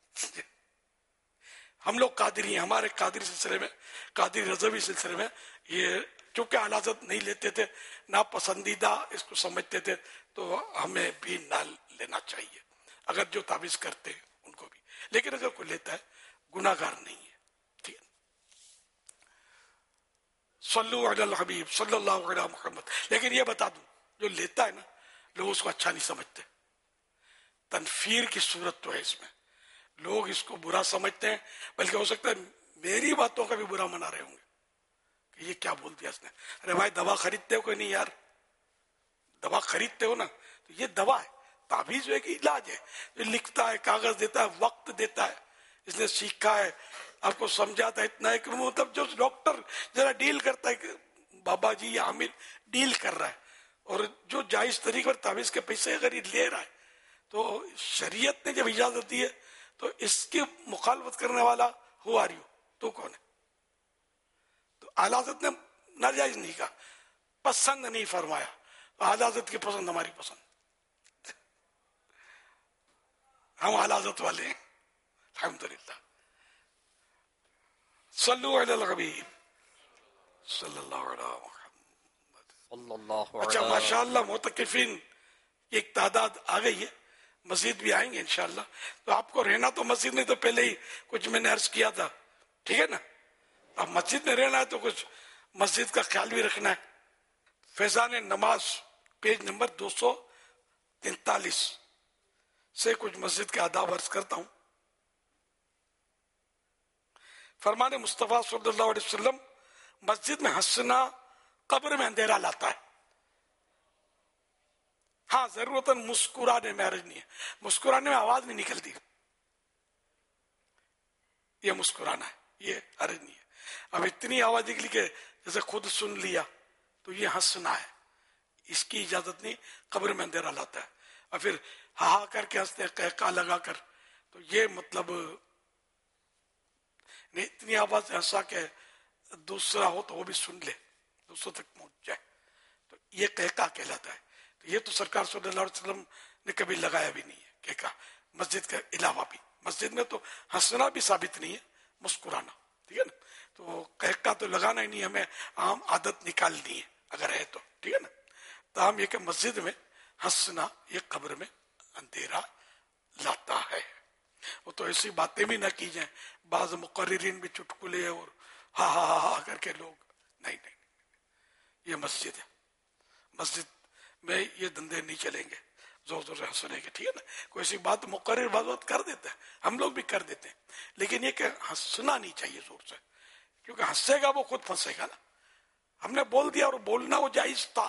ہم لوگ قادری ہیں, ہمارے قادری سلسلے میں, قادری رضوی سلسلے میں یہ چونکہ اعلیٰ حضرت نہیں لیتے تھے, ناپسندیدہ اس کو سمجھتے تھے, تو ہمیں بھی نہ لینا چاہیے. اگر جو تعویذ کرتے ہیں ان کو بھی. لیکن اگر کوئی لیتا ہے گناہ گار نہیں ہے. ٹھیک ہے. صلو علی الحبیب صلی اللہ علیہ محمد. لیکن یہ بتا دوں جو لیتا ہے نا لوگ اس کو اچھا نہیں سمجھتے. تنفیر کی صورت تو ہے اس میں. لوگ اس کو برا سمجھتے ہیں, بلکہ ہو سکتا ہے میری باتوں کا بھی برا منا رہے ہوں گے کہ یہ کیا بول دیا اس نے. ارے بھائی دوا خریدتے ہو کہ نہیں یار؟ دوا خریدتے ہو نا تو یہ دوا ہے, تعویذ ہے کہ علاج ہے. جو لکھتا ہے, کاغذ دیتا ہے, وقت دیتا ہے, اس نے سیکھا ہے, آپ کو سمجھاتا ہے. اتنا ہے کہ مطلب جو ڈاکٹر ذرا ڈیل کرتا ہے کہ بابا جی یہ عامل ڈیل کر رہا ہے, اور جو جائز طریقے پر تعویذ کے پیسے اگر یہ لے رہا ہے تو شریعت نے جب اجازت دی ہے تو اس کی مخالفت کرنے والا ہو آ رہی ہو تو کون ہے؟ تو اعلیٰ حضرت نے ناجائز نہیں کہا, پسند نہیں فرمایا. اعلیٰ حضرت کی پسند ہماری پسند, ہم اعلیٰ حضرت والے ہیں الحمدللہ. صلو علی الحبیب صلی اللہ علیہ محمد. اچھا ماشاءاللہ معتکفین کی ایک تعداد آ گئی ہے, مسجد بھی آئیں گے انشاءاللہ. تو آپ کو رہنا تو مسجد میں تو پہلے ہی کچھ میں نے عرض کیا تھا, ٹھیک ہے نا. اب مسجد میں رہنا ہے تو کچھ مسجد کا خیال بھی رکھنا ہے. فیضان نماز پیج نمبر 243 سے کچھ مسجد کے آداب عرض کرتا ہوں. فرمان مصطفیٰ صلی اللہ علیہ وسلم, مسجد میں ہنسنا قبر میں اندھیرا لاتا ہے. ہاں ضرورتاً مسکرانے میں حرج نہیں ہے, مسکرانے میں آواز نہیں نکلتی, یہ مسکرانا ہے, یہ حرج نہیں ہے. اب اتنی آواز نکلی کہ جیسے خود سن لیا تو یہ ہنسنا ہے, اس کی اجازت نہیں, قبر میں اندھیرا لاتا ہے. اور پھر ہاں کر کے ہنستے, قہقہ لگا کر, تو یہ مطلب اتنی آواز سے ہنسا کہ دوسرا ہو تو وہ بھی سن لے, دوسروں تک پہنچ جائے, تو یہ قہقہ کہلاتا ہے. تو یہ تو سرکار صلی اللہ علیہ وسلم نے کبھی لگایا بھی نہیں ہے قہقہ. مسجد کے علاوہ بھی مسجد میں تو ہنسنا بھی ثابت نہیں ہے, مسکرانا, ٹھیک ہے نا. تو قہقہ تو لگانا ہی نہیں, ہمیں عام عادت نکالنی ہے اگر ہے تو, ٹھیک ہے نا. تاہم یہ کہ مسجد میں ہنسنا یہ قبر میں اندھیرا لاتا ہے. وہ تو ایسی باتیں بھی نہ کی جائیں, بعض مقررین بھی چٹکلے اور ہاں ہاں ہاں ہاں کر کے لوگ, نہیں نہیں, یہ مسجد ہے, مسجد میں یہ دندے نہیں چلیں گے زور زور سے ہنسنے کے, ٹھیک ہے نا. کوئی ایسی بات مقرر بات کر دیتا ہے, ہم لوگ بھی کر دیتے ہیں, لیکن یہ کہ ہنسنا نہیں چاہیے زور سے, کیونکہ ہنسے گا وہ خود پھنسے گا نا. ہم نے بول دیا اور بولنا وہ جائز تھا,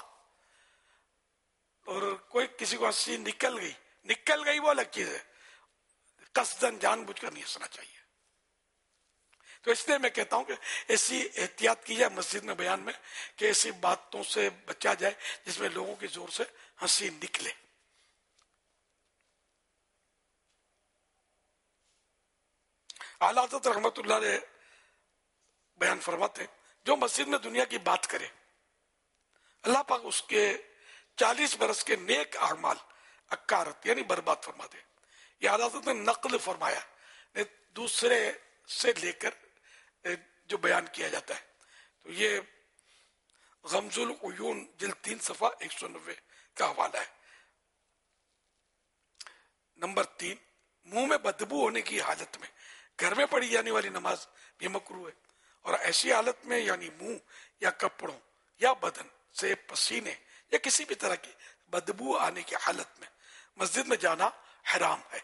اور کوئی کسی کو ہنسی نکل گئی وہ الگ چیز ہے, قصدن جان بوجھ کر نہیں ہنسنا چاہیے. تو اس لیے میں کہتا ہوں کہ ایسی احتیاط کی جائے مسجد میں بیان میں کہ ایسی باتوں سے بچا جائے جس میں لوگوں کی زور سے ہنسی نکلے. اعلیٰ حضرت رحمت اللہ علیہ بیان فرماتے ہیں, جو مسجد میں دنیا کی بات کرے اللہ پاک اس کے 40 برس کے نیک اعمال اکارت یعنی برباد فرما دے. یہ اعلیٰ حضرت نے نقل فرمایا, دوسرے سے لے کر جو بیان کیا جاتا ہے. تو یہ غمز العیون جلد 3 صفحہ 190 کا حوالہ ہے. نمبر 3, منہ میں بدبو ہونے کی حالت میں گھر میں پڑھی جانے والی نماز بھی مکروہ ہے, اور ایسی حالت میں یعنی منہ یا کپڑوں یا بدن سے پسینے یا کسی بھی طرح کی بدبو آنے کی حالت میں مسجد میں جانا حرام ہے.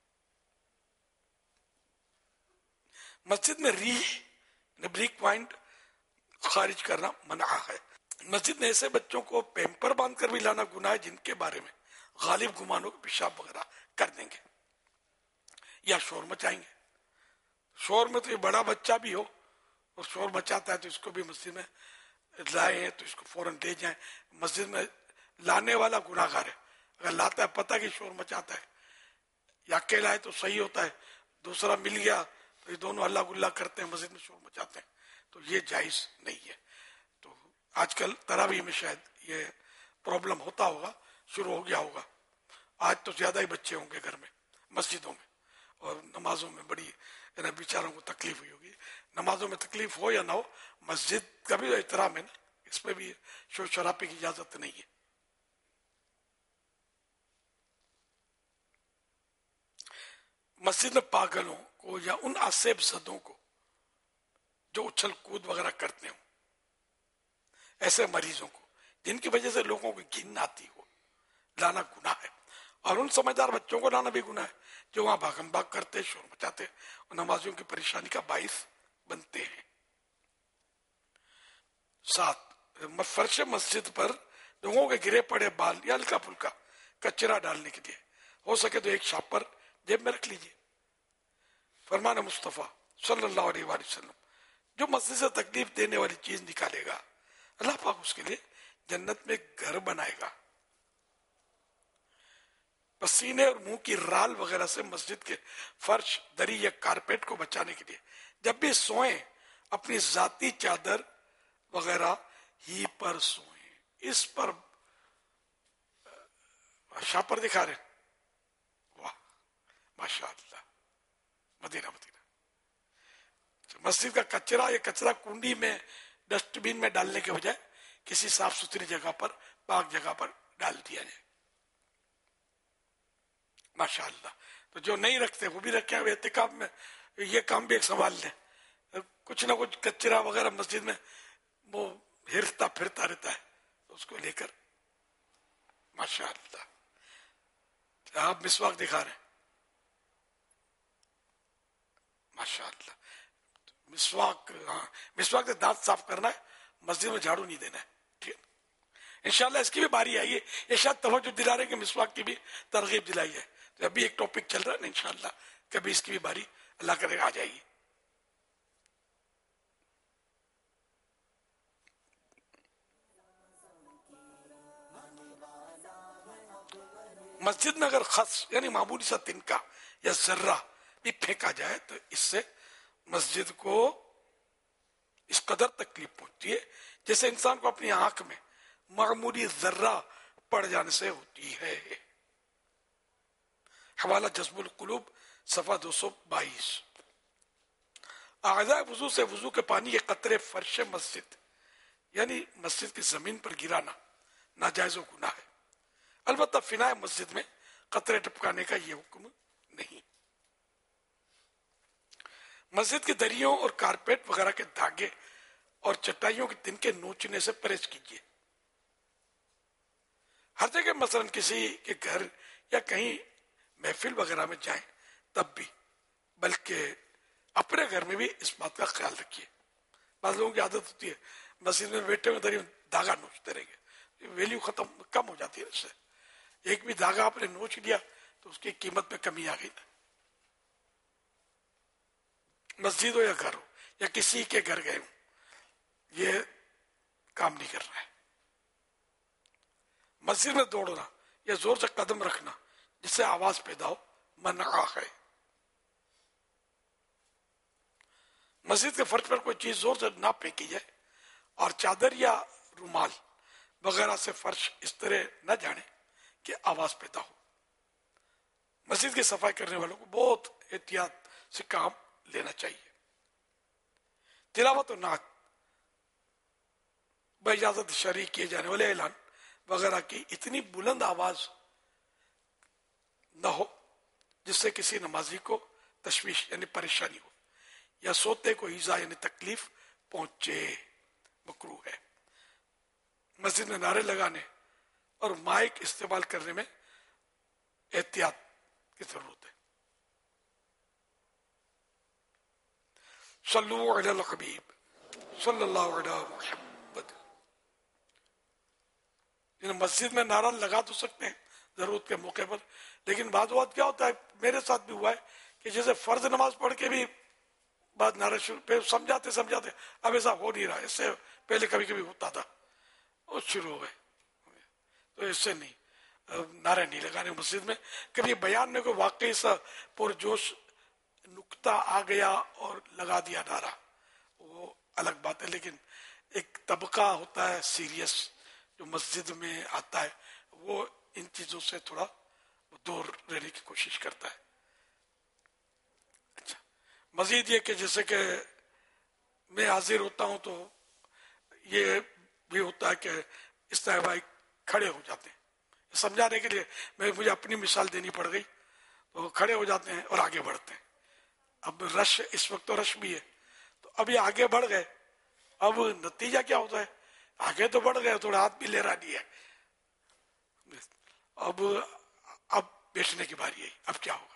مسجد میں بریک پوائنٹ خارج کرنا منع ہے. مسجد میں ایسے بچوں کو پیمپر باندھ کر بھی لانا گناہ ہے جن کے بارے میں غالب گمان ہو کہ پیشاب وغیرہ کر دیں گے یا شور مچائیں گے. شور میں تو یہ بڑا بچہ بھی ہو اور شور مچاتا ہے تو اس کو بھی مسجد میں لائے تو اس کو فوراً لے جائیں. مسجد میں لانے والا گناہ گار ہے. اگر لاتا ہے پتہ کہ شور مچاتا ہے, یا اکیلا ہے تو صحیح ہوتا ہے, دوسرا مل گیا تو یہ دونوں اللہ گلہ کرتے ہیں, مسجد میں شور مچاتے ہیں, تو یہ جائز نہیں ہے. تو آج کل تراویح میں شاید یہ پرابلم ہوتا ہوگا, شروع ہو گیا ہوگا. آج تو زیادہ ہی بچے ہوں گے گھر میں مسجدوں میں, اور نمازوں میں بڑی بیچاروں کو تکلیف ہوئی ہوگی. نمازوں میں تکلیف ہو یا نہ ہو, مسجد کا بھی احترام ہے نا, اس پہ بھی شور شرابے کی اجازت نہیں ہے. مسجد میں پاگلوں کو یا ان آسیب زدوں کو جو اچھل کود وغیرہ کرتے ہوں، ایسے مریضوں کو جن کی وجہ سے لوگوں کو گھن آتی ہو، لانا گناہ ہے. اور ان سمجھدار بچوں کو لانا بھی گناہ ہے جو وہاں بھاگم بھاگ کرتے، شور مچاتے اور نمازیوں کی پریشانی کا باعث بنتے ہیں. 7 فرش مسجد پر لوگوں کے گرے پڑے بال یا ہلکا پھلکا کچرا ڈالنے کے لیے ہو سکے تو ایک شاپر جیب میں رکھ لیجیے. فرمان مصطفیٰ صلی اللہ علیہ وآلہ وسلم، جو مسجد سے تکلیف دینے والی چیز نکالے گا اللہ پاک اس کے لیے جنت میں گھر بنائے گا. پسینے اور منہ کی رال وغیرہ سے مسجد کے فرش، دری یا کارپیٹ کو بچانے کے لیے جب بھی سوئیں اپنی ذاتی چادر وغیرہ ہی پر سوئیں. اس پر شاپر دکھا رہے، واہ ماشاء اللہ، مدینہ. مسجد کا کچرا یا کچرا کنڈی میں، ڈسٹ بین میں ڈالنے کے بجائے کسی صاف ستھری جگہ پر، پاک جگہ پر ڈال دیا جائے. ماشاء اللہ. تو جو نہیں رکھتے وہ بھی رکھیں. اعتکاف میں یہ کام بھی ایک سنبھال لیں. کچھ نہ کچھ کچرا وغیرہ مسجد میں وہ ہرتا پھرتا رہتا ہے، اس کو لے کر ماشاء اللہ. آپ مسواک دکھا رہے ہیں، ماشاء اللہ. مسواک، ہاں مسواک سے دانت صاف کرنا ہے، مسجد میں جھاڑو نہیں دینا ہے. ٹھیک ہے، انشاءاللہ اس کی بھی باری آئی ہے. یہ شاید توجہ دلا رہے کہ مسواک کی بھی ترغیب دلائی ہے. تو ابھی ایک ٹاپک چل رہا ہے نا، انشاءاللہ کبھی اس کی بھی باری اللہ کرے گا آ جائے گی. مسجد میں اگر خس یعنی معمولی سا تنکا یا ذرہ بھی پھینکا جائے تو اس سے مسجد کو اس قدر تکلیف پہنچتی ہے جیسے انسان کو اپنی آنکھ میں معمولی ذرہ پڑ جانے سے ہوتی ہے. حوالہ جذب القلوب صفحہ 222. اعضاء وضو سے وضو کے پانی کے قطرے فرش مسجد یعنی مسجد کی زمین پر گرانا ناجائز و گناہ ہے. البتہ فنائے مسجد میں قطرے ٹپکانے کا یہ حکم نہیں. مسجد کی دریوں اور کارپیٹ وغیرہ کے دھاگے اور چٹائیوں کے تنکے نوچنے سے پرہیز کیجیے. ہر جگہ مثلا کسی کے گھر یا کہیں محفل وغیرہ میں جائیں تب بھی، بلکہ اپنے گھر میں بھی اس بات کا خیال رکھیے. بعض لوگوں کی عادت ہوتی ہے مسجد میں بیٹھے ہوئے دری دھاگا نوچتے رہیں گے، ویلیو کم ہو جاتی ہے. اس سے ایک بھی دھاگا آپ نے نوچ لیا تو اس کی قیمت میں کمی آ گئی. مسجد ہو یا گھر ہو یا کسی کے گھر گئے ہوں، یہ کام نہیں کر رہا ہے. مسجد میں دوڑنا یا زور سے قدم رکھنا جس سے آواز پیدا ہو منع ہے. مسجد کے فرش پر کوئی چیز زور سے نہ پھینکی جائے اور چادر یا رومال وغیرہ سے فرش اس طرح نہ جانے کہ آواز پیدا ہو. مسجد کی صفائی کرنے والوں کو بہت احتیاط سے کام لینا چاہیے. تلاوت و نعت، باجازت شرعی کیے جانے والے اعلان وغیرہ کی اتنی بلند آواز نہ ہو جس سے کسی نمازی کو تشویش یعنی پریشانی ہو یا سوتے کو ایذا یعنی تکلیف پہنچے. مکروہ ہے. مسجد میں نعرے لگانے اور مائک استعمال کرنے میں احتیاط کی ضرورت ہے. صلو علی الحبیب صلی اللہ علیہ محمد. مسجد میں نعرہ لگا تو سکتے ہیں ضرورت کے موقع پر، لیکن بعض اوقات کیا ہوتا ہے، میرے ساتھ بھی ہوا ہے کہ جیسے فرض نماز پڑھ کے بھی بعد نعرہ شروع سمجھاتے اب ایسا ہو نہیں رہا. اس سے پہلے کبھی کبھی ہوتا تھا اور شروع ہو گئے. تو اس سے نہیں، نعرے نہیں لگانے مسجد میں. کبھی بیان میں کوئی واقعی سا پرجوش نکتہ آ گیا اور لگا دیا نعرہ، وہ الگ بات ہے. لیکن ایک طبقہ ہوتا ہے سیریس جو مسجد میں آتا ہے، وہ ان چیزوں سے تھوڑا دور رہنے کی کوشش کرتا ہے. اچھا، مزید یہ کہ جیسے کہ میں حاضر ہوتا ہوں تو یہ بھی ہوتا ہے کہ اس طرح بھائی کھڑے ہو جاتے ہیں سمجھانے کے لیے. مجھے اپنی مثال دینی پڑ گئی تو کھڑے ہو جاتے ہیں اور آگے بڑھتے ہیں. اب رش اس وقت تو رش بھی ہے, تو ابھی آگے بڑھ گئے. اب نتیجہ کیا ہوتا ہے, آگے تو بڑھ گئے, تھوڑا ہاتھ بھی لہرا دیا, اب بیٹھنے کی باری ہے. اب کیا ہوگا؟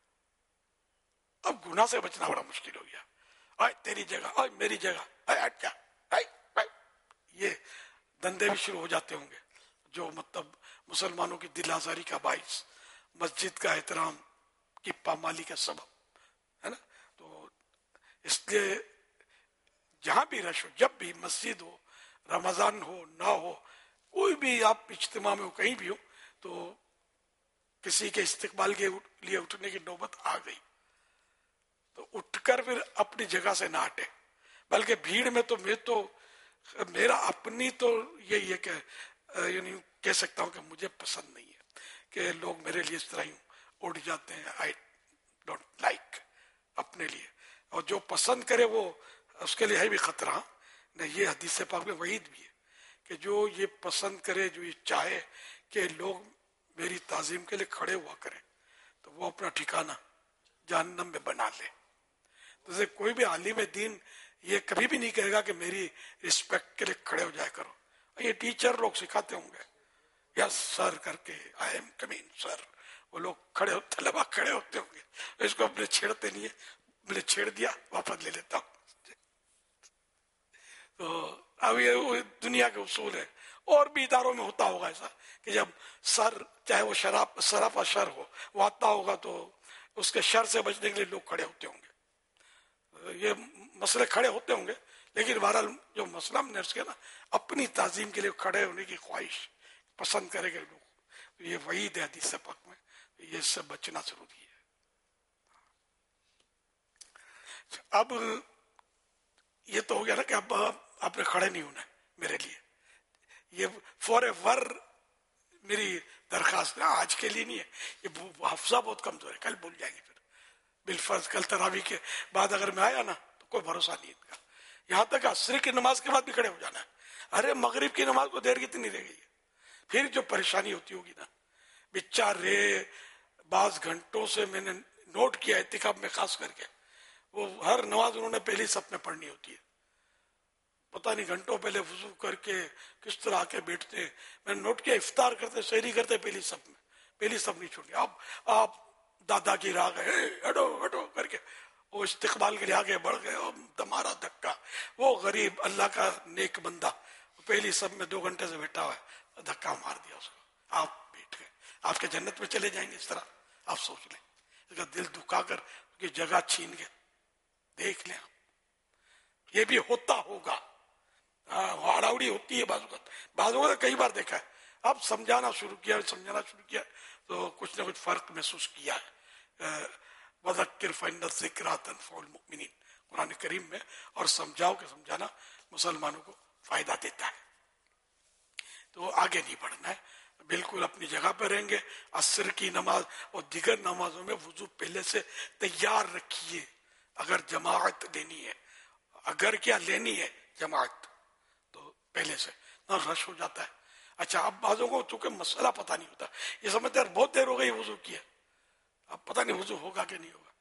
اب گناہ سے بچنا بڑا مشکل ہو گیا. آئے تیری جگہ, آئے میری جگہ, آئے ہٹ جا, یہ دندے بھی شروع ہو جاتے ہوں گے جو مطلب مسلمانوں کی دل آزاری کا باعث, مسجد کا احترام کی پامالی کا سبب ہے نا. تو اس لیے جہاں بھی رش ہو, جب بھی مسجد ہو, رمضان ہو نہ ہو, کوئی بھی آپ اجتماع میں ہو, کہیں بھی ہو, تو کسی کے استقبال کے لیے اٹھنے کی نوبت آ گئی تو اٹھ کر پھر اپنی جگہ سے نہ ہٹے. بلکہ بھیڑ میں تو میرا اپنی تو یہی ہے کہ یعنی کہہ سکتا ہوں کہ مجھے پسند نہیں ہے کہ لوگ میرے لیے اس طرح ہی اٹھ جاتے ہیں. آئی ڈونٹ لائک اپنے لیے. اور جو پسند کرے وہ اس کے لیے ہے بھی خطرہ. یہ حدیث پاک میں وعید بھی ہے کہ جو یہ پسند کرے, جو یہ چاہے کہ لوگ میری تعظیم کے لیے کھڑے ہوا کریں, تو وہ اپنا ٹھکانہ جہنم میں بنا لے. تو کوئی بھی عالم دین یہ کبھی بھی نہیں کہے گا کہ میری رسپیکٹ کے لیے کھڑے ہو جائے کرو. یہ ٹیچر لوگ سکھاتے ہوں گے, یس سر کر کے, آئی ایم کمنگ سر, وہ لوگ کھڑے طلبا کھڑے ہوتے ہوں گے, اس کو اپنے چھیڑتے نہیں ہے, میں نے چھیڑ دیا واپس لے لیتا ہوں. تو اب یہ دنیا کے اصول ہے. اور بھی اداروں میں ہوتا ہوگا ایسا کہ جب سر, چاہے وہ سراپا شر ہو, وہ آتا ہوگا تو اس کے شر سے بچنے کے لیے لوگ کھڑے ہوتے ہوں گے. یہ مسئلے کھڑے ہوتے ہوں گے, لیکن بہرحال جو مسئلہ ہم نے اس کے نا اپنی تعظیم کے لیے کھڑے ہونے کی خواہش پسند کرے گے لوگ, یہ وعید ہے حدیث پاک میں, یہ اس سے بچنا ضروری ہے. اب یہ تو ہو گیا نا کہ اب آپ نے کھڑے نہیں ہونا میرے لیے. یہ فور ایور میری درخواست آج کے لیے نہیں ہے. یہ حفظہ بہت کمزور ہے, کل بھول جائیں گے. پھر بالفرض کل تراویح کے بعد اگر میں آیا نا تو کوئی بھروسہ نہیں ان کا. یہاں تک عصر کی نماز کے بعد بھی کھڑے ہو جانا ہے. ارے مغرب کی نماز کو دیر کتنی رہ گئی ہے, پھر جو پریشانی ہوتی ہوگی نا بیچارے. بعض گھنٹوں سے میں نے نوٹ کیا اعتکاف میں خاص کر کے, وہ ہر نماز انہوں نے پہلی صف میں پڑھنی ہوتی ہے. پتہ نہیں گھنٹوں پہلے وضو کر کے کس طرح کے بیٹھتے. میں نے نوٹ کیا افطار کرتے, سحری کرتے پہلی صف میں, پہلی صف نہیں چھوڑی. اب آپ دادا کی راہ گئے, ہٹو ہٹو کر کے وہ استقبال کے لیے آگے بڑھ گئے, اور تمہارا دھکا. وہ غریب اللہ کا نیک بندہ پہلی صف میں 2 گھنٹے سے بیٹھا ہوا ہے, دھکا مار دیا اس کو, آپ بیٹھ گئے. آپ کے جنت میں چلے جائیں گے اس طرح, آپ سوچ لیں. اس کا دل دکھا کر اس کی جگہ چھین گئے. دیکھ لیں یہ بھی ہوتا ہوگا. ہاڑاوڑی ہوتی ہے بعض اوقات کئی بار دیکھا ہے. اب سمجھانا شروع کیا تو کچھ نہ کچھ فرق محسوس کیا ہے. وذکر فإن الذکریٰ تنفع المؤمنین قرآن کریم میں, اور سمجھاؤ کہ سمجھانا مسلمانوں کو فائدہ دیتا ہے. تو آگے نہیں بڑھنا ہے, بالکل اپنی جگہ پہ رہیں گے. عصر کی نماز اور دیگر نمازوں میں وضو پہلے سے تیار رکھیے. اگر جماعت لینی ہے, اگر کیا لینی ہے جماعت, تو پہلے سے نہ رش ہو جاتا ہے. اچھا, اب بعضوں کو چونکہ مسئلہ پتہ نہیں ہوتا, یہ سمجھتے ہیں بہت دیر ہو گئی وضو کیا, اب پتہ نہیں وضو ہوگا کہ نہیں ہوگا.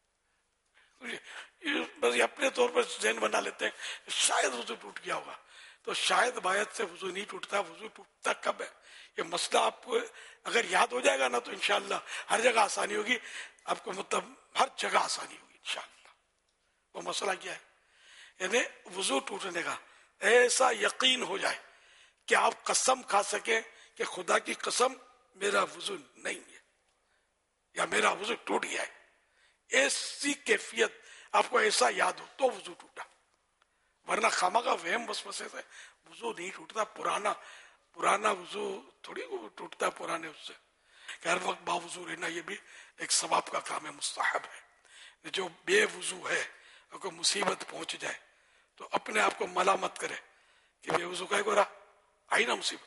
بس یہ اپنے طور پر ذہن بنا لیتے ہیں شاید وضو ٹوٹ گیا ہوگا. تو شاید باید سے وضو نہیں ٹوٹتا. وضو ٹوٹتا کب ہے یہ مسئلہ آپ کو اگر یاد ہو جائے گا نا, تو انشاءاللہ ہر جگہ آسانی ہوگی. آپ کو مطلب ہر جگہ آسانی ہوگی انشاءاللہ. وہ مسئلہ کیا ہے, یعنی وضو ٹوٹنے کا ایسا یقین ہو جائے کہ آپ قسم کھا سکیں کہ خدا کی قسم میرا وضو نہیں ہے یا میرا وضو ٹوٹ گیا ہے. ایسی کیفیت آپ کو ایسا یاد ہو تو وضو ٹوٹا, ورنہ خامہ کا وہم وسوسے سے وضو نہیں ٹوٹتا. پرانا وضو تھوڑی ٹوٹتا پرانے اس سے. کہ ہر وقت باوضو رہنا یہ بھی ایک ثواب کا کام ہے, مستحب ہے. جو بے وضو ہے اور کوئی مصیبت پہنچ جائے تو اپنے آپ کو ملامت کرے کہ بے وضو کا کو رہا, آئی نا مصیبت.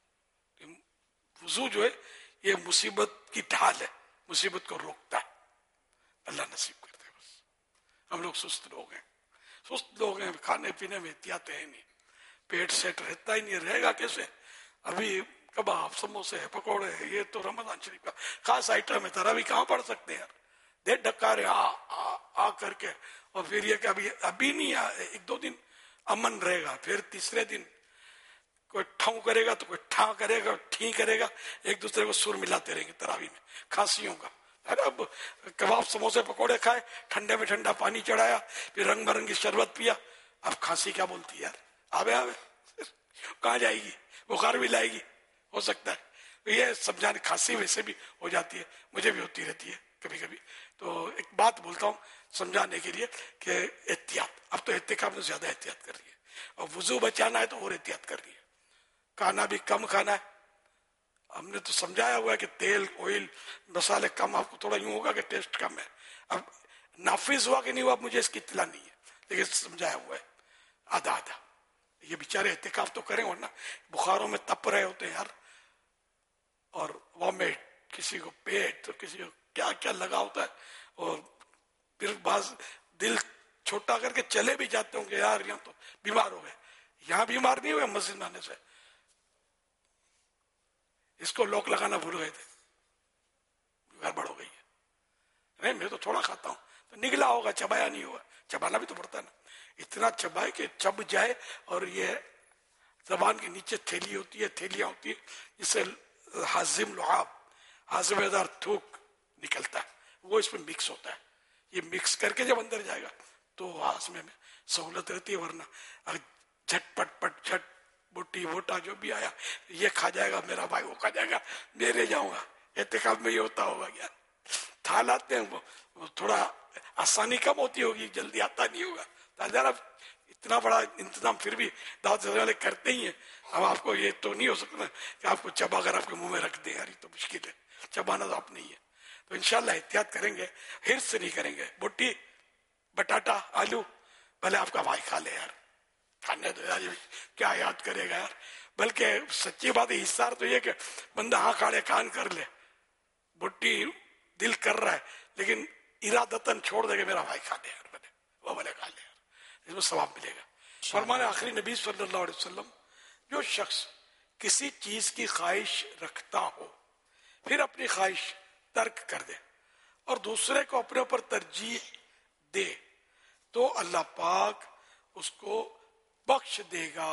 وضو جو ہے یہ مصیبت کی ڈھال ہے, مصیبت کو روکتا ہے. اللہ نصیب کرتے. بس ہم لوگ سست لوگ ہیں, کھانے پینے میں احتیاط ہے نہیں, پیٹ سیٹ رہتا ہی نہیں, رہے گا کیسے. ابھی کباب سموسے پکوڑے، یہ تو رمضان شریف کا خاص آئٹم ہے. تراویح کہاں پڑھ سکتے ہیں یار؟ دیر ڈکا رہے آ کر کے. اور پھر یہ کہ ابھی نہیں، ایک دو دن امن رہے گا، پھر تیسرے دن کوئی ٹھاؤں کرے گا تو کوئی ٹھاں کرے گا، ٹھیں کرے گا، ایک دوسرے کو سر ملاتے رہیں گے تراویح میں کھانسیوں کا. اب کباب سموسے پکوڑے کھائے، ٹھنڈے میں ٹھنڈا پانی چڑھایا، پھر رنگ برنگی شربت پیا. اب کھانسی کیا بولتی ہے یار؟ آوے کہاں جائے گی؟ بخار بھی لائے گی ہو سکتا ہے. یہ سمجھانے، کھانسی ویسے بھی ہو جاتی ہے، مجھے بھی ہوتی رہتی ہے کبھی کبھی. تو ایک بات بولتا ہوں سمجھانے کے لیے کہ احتیاط. اب تو اعتکاف میں زیادہ احتیاط کر رہی ہے، اور وضو بچانا ہے تو اور احتیاط کر رہی ہے. کھانا بھی کم کھانا ہے. ہم نے تو سمجھایا ہوا ہے کہ تیل آئل مسالے کم. آپ کو تھوڑا یوں ہوگا کہ ٹیسٹ کم ہے. اب نافذ ہوا کہ نہیں ہوا مجھے اس کی اطلاع نہیں ہے، لیکن سمجھایا ہوا ہے آدھا آدھا. یہ بیچارے احتکاف تو کریں، ورنہ بخاروں میں تپ رہے ہوتے ہیں یار، اور وامٹ، کسی کو پیٹ تو کسی کو کیا کیا لگا ہوتا ہے. اور پھر بعض دل چھوٹا کر کے چلے بھی جاتے ہوں کہ یار یہاں تو بیمار ہو گئے. یہاں بیمار نہیں ہوئے، مسجد میں آنے سے. اس کو لوک لگانا بھول گئے تھے، گڑبڑ ہو گئی ہے. نہیں میں تو تھوڑا کھاتا ہوں تو نگلا ہوگا، چبایا نہیں ہوگا. چبانا بھی تو پڑتا ہے نا. اتنا چبائے کہ چب جائے. اور یہ زبان کے نیچے تھیلی ہوتی ہے، تھیلیاں ہوتی ہے جسے حازم لعاب، حازم دار تھوک نکلتا ہے، وہ اس میں مکس ہوتا ہے. یہ مکس کر کے جب اندر جائے گا تو ہاضمے میں سہولت رہتی ہے. ورنہ جھٹ پٹ پٹ جھٹ بوٹی بوٹا جو بھی آیا یہ کھا جائے گا میرا بھائی، وہ کھا جائے گا میرے جاؤں گا. اعتکاف میں یہ ہوتا ہوگا کیا؟ تھال آتے ہیں وہ تھوڑا آسانی کم ہوتی ہوگی، جلدی آتا نہیں ہوگا. ذرا اتنا بڑا انتظام پھر بھی دعوت والے کرتے ہی ہیں. اب آپ کو یہ تو نہیں ہو سکتا کہ آپ کو چبا کر آپ کے منہ میں رکھ دیں یار، یہ تو مشکل ہے. چبانا تو آپ نہیں ہے. تو انشاءاللہ احتیاط کریں گے، حرص سے نہیں کریں گے. بوٹی بٹاٹا آلو بھلے آپ کا بھائی کھا لے یار، کھانے دو یار، کیا یاد کرے گا یار. بلکہ سچی بات ہے، حصار تو یہ کہ بندہ ہاں کھاڑے کان کر لے، بوٹی دل کر رہا ہے لیکن ارادتاً چھوڑ دے گا میرا بھائی کھا لے یار، بھلے وہ بھلے کھا لے یار، اس میں ثواب ملے گا. فرمانے آخری نبی صلی اللہ علیہ وسلم، جو شخص کسی چیز کی خواہش رکھتا ہو پھر اپنی خواہش ترک کر دے اور دوسرے کو اپنے اوپر ترجیح دے تو اللہ پاک اس کو بخش دے گا.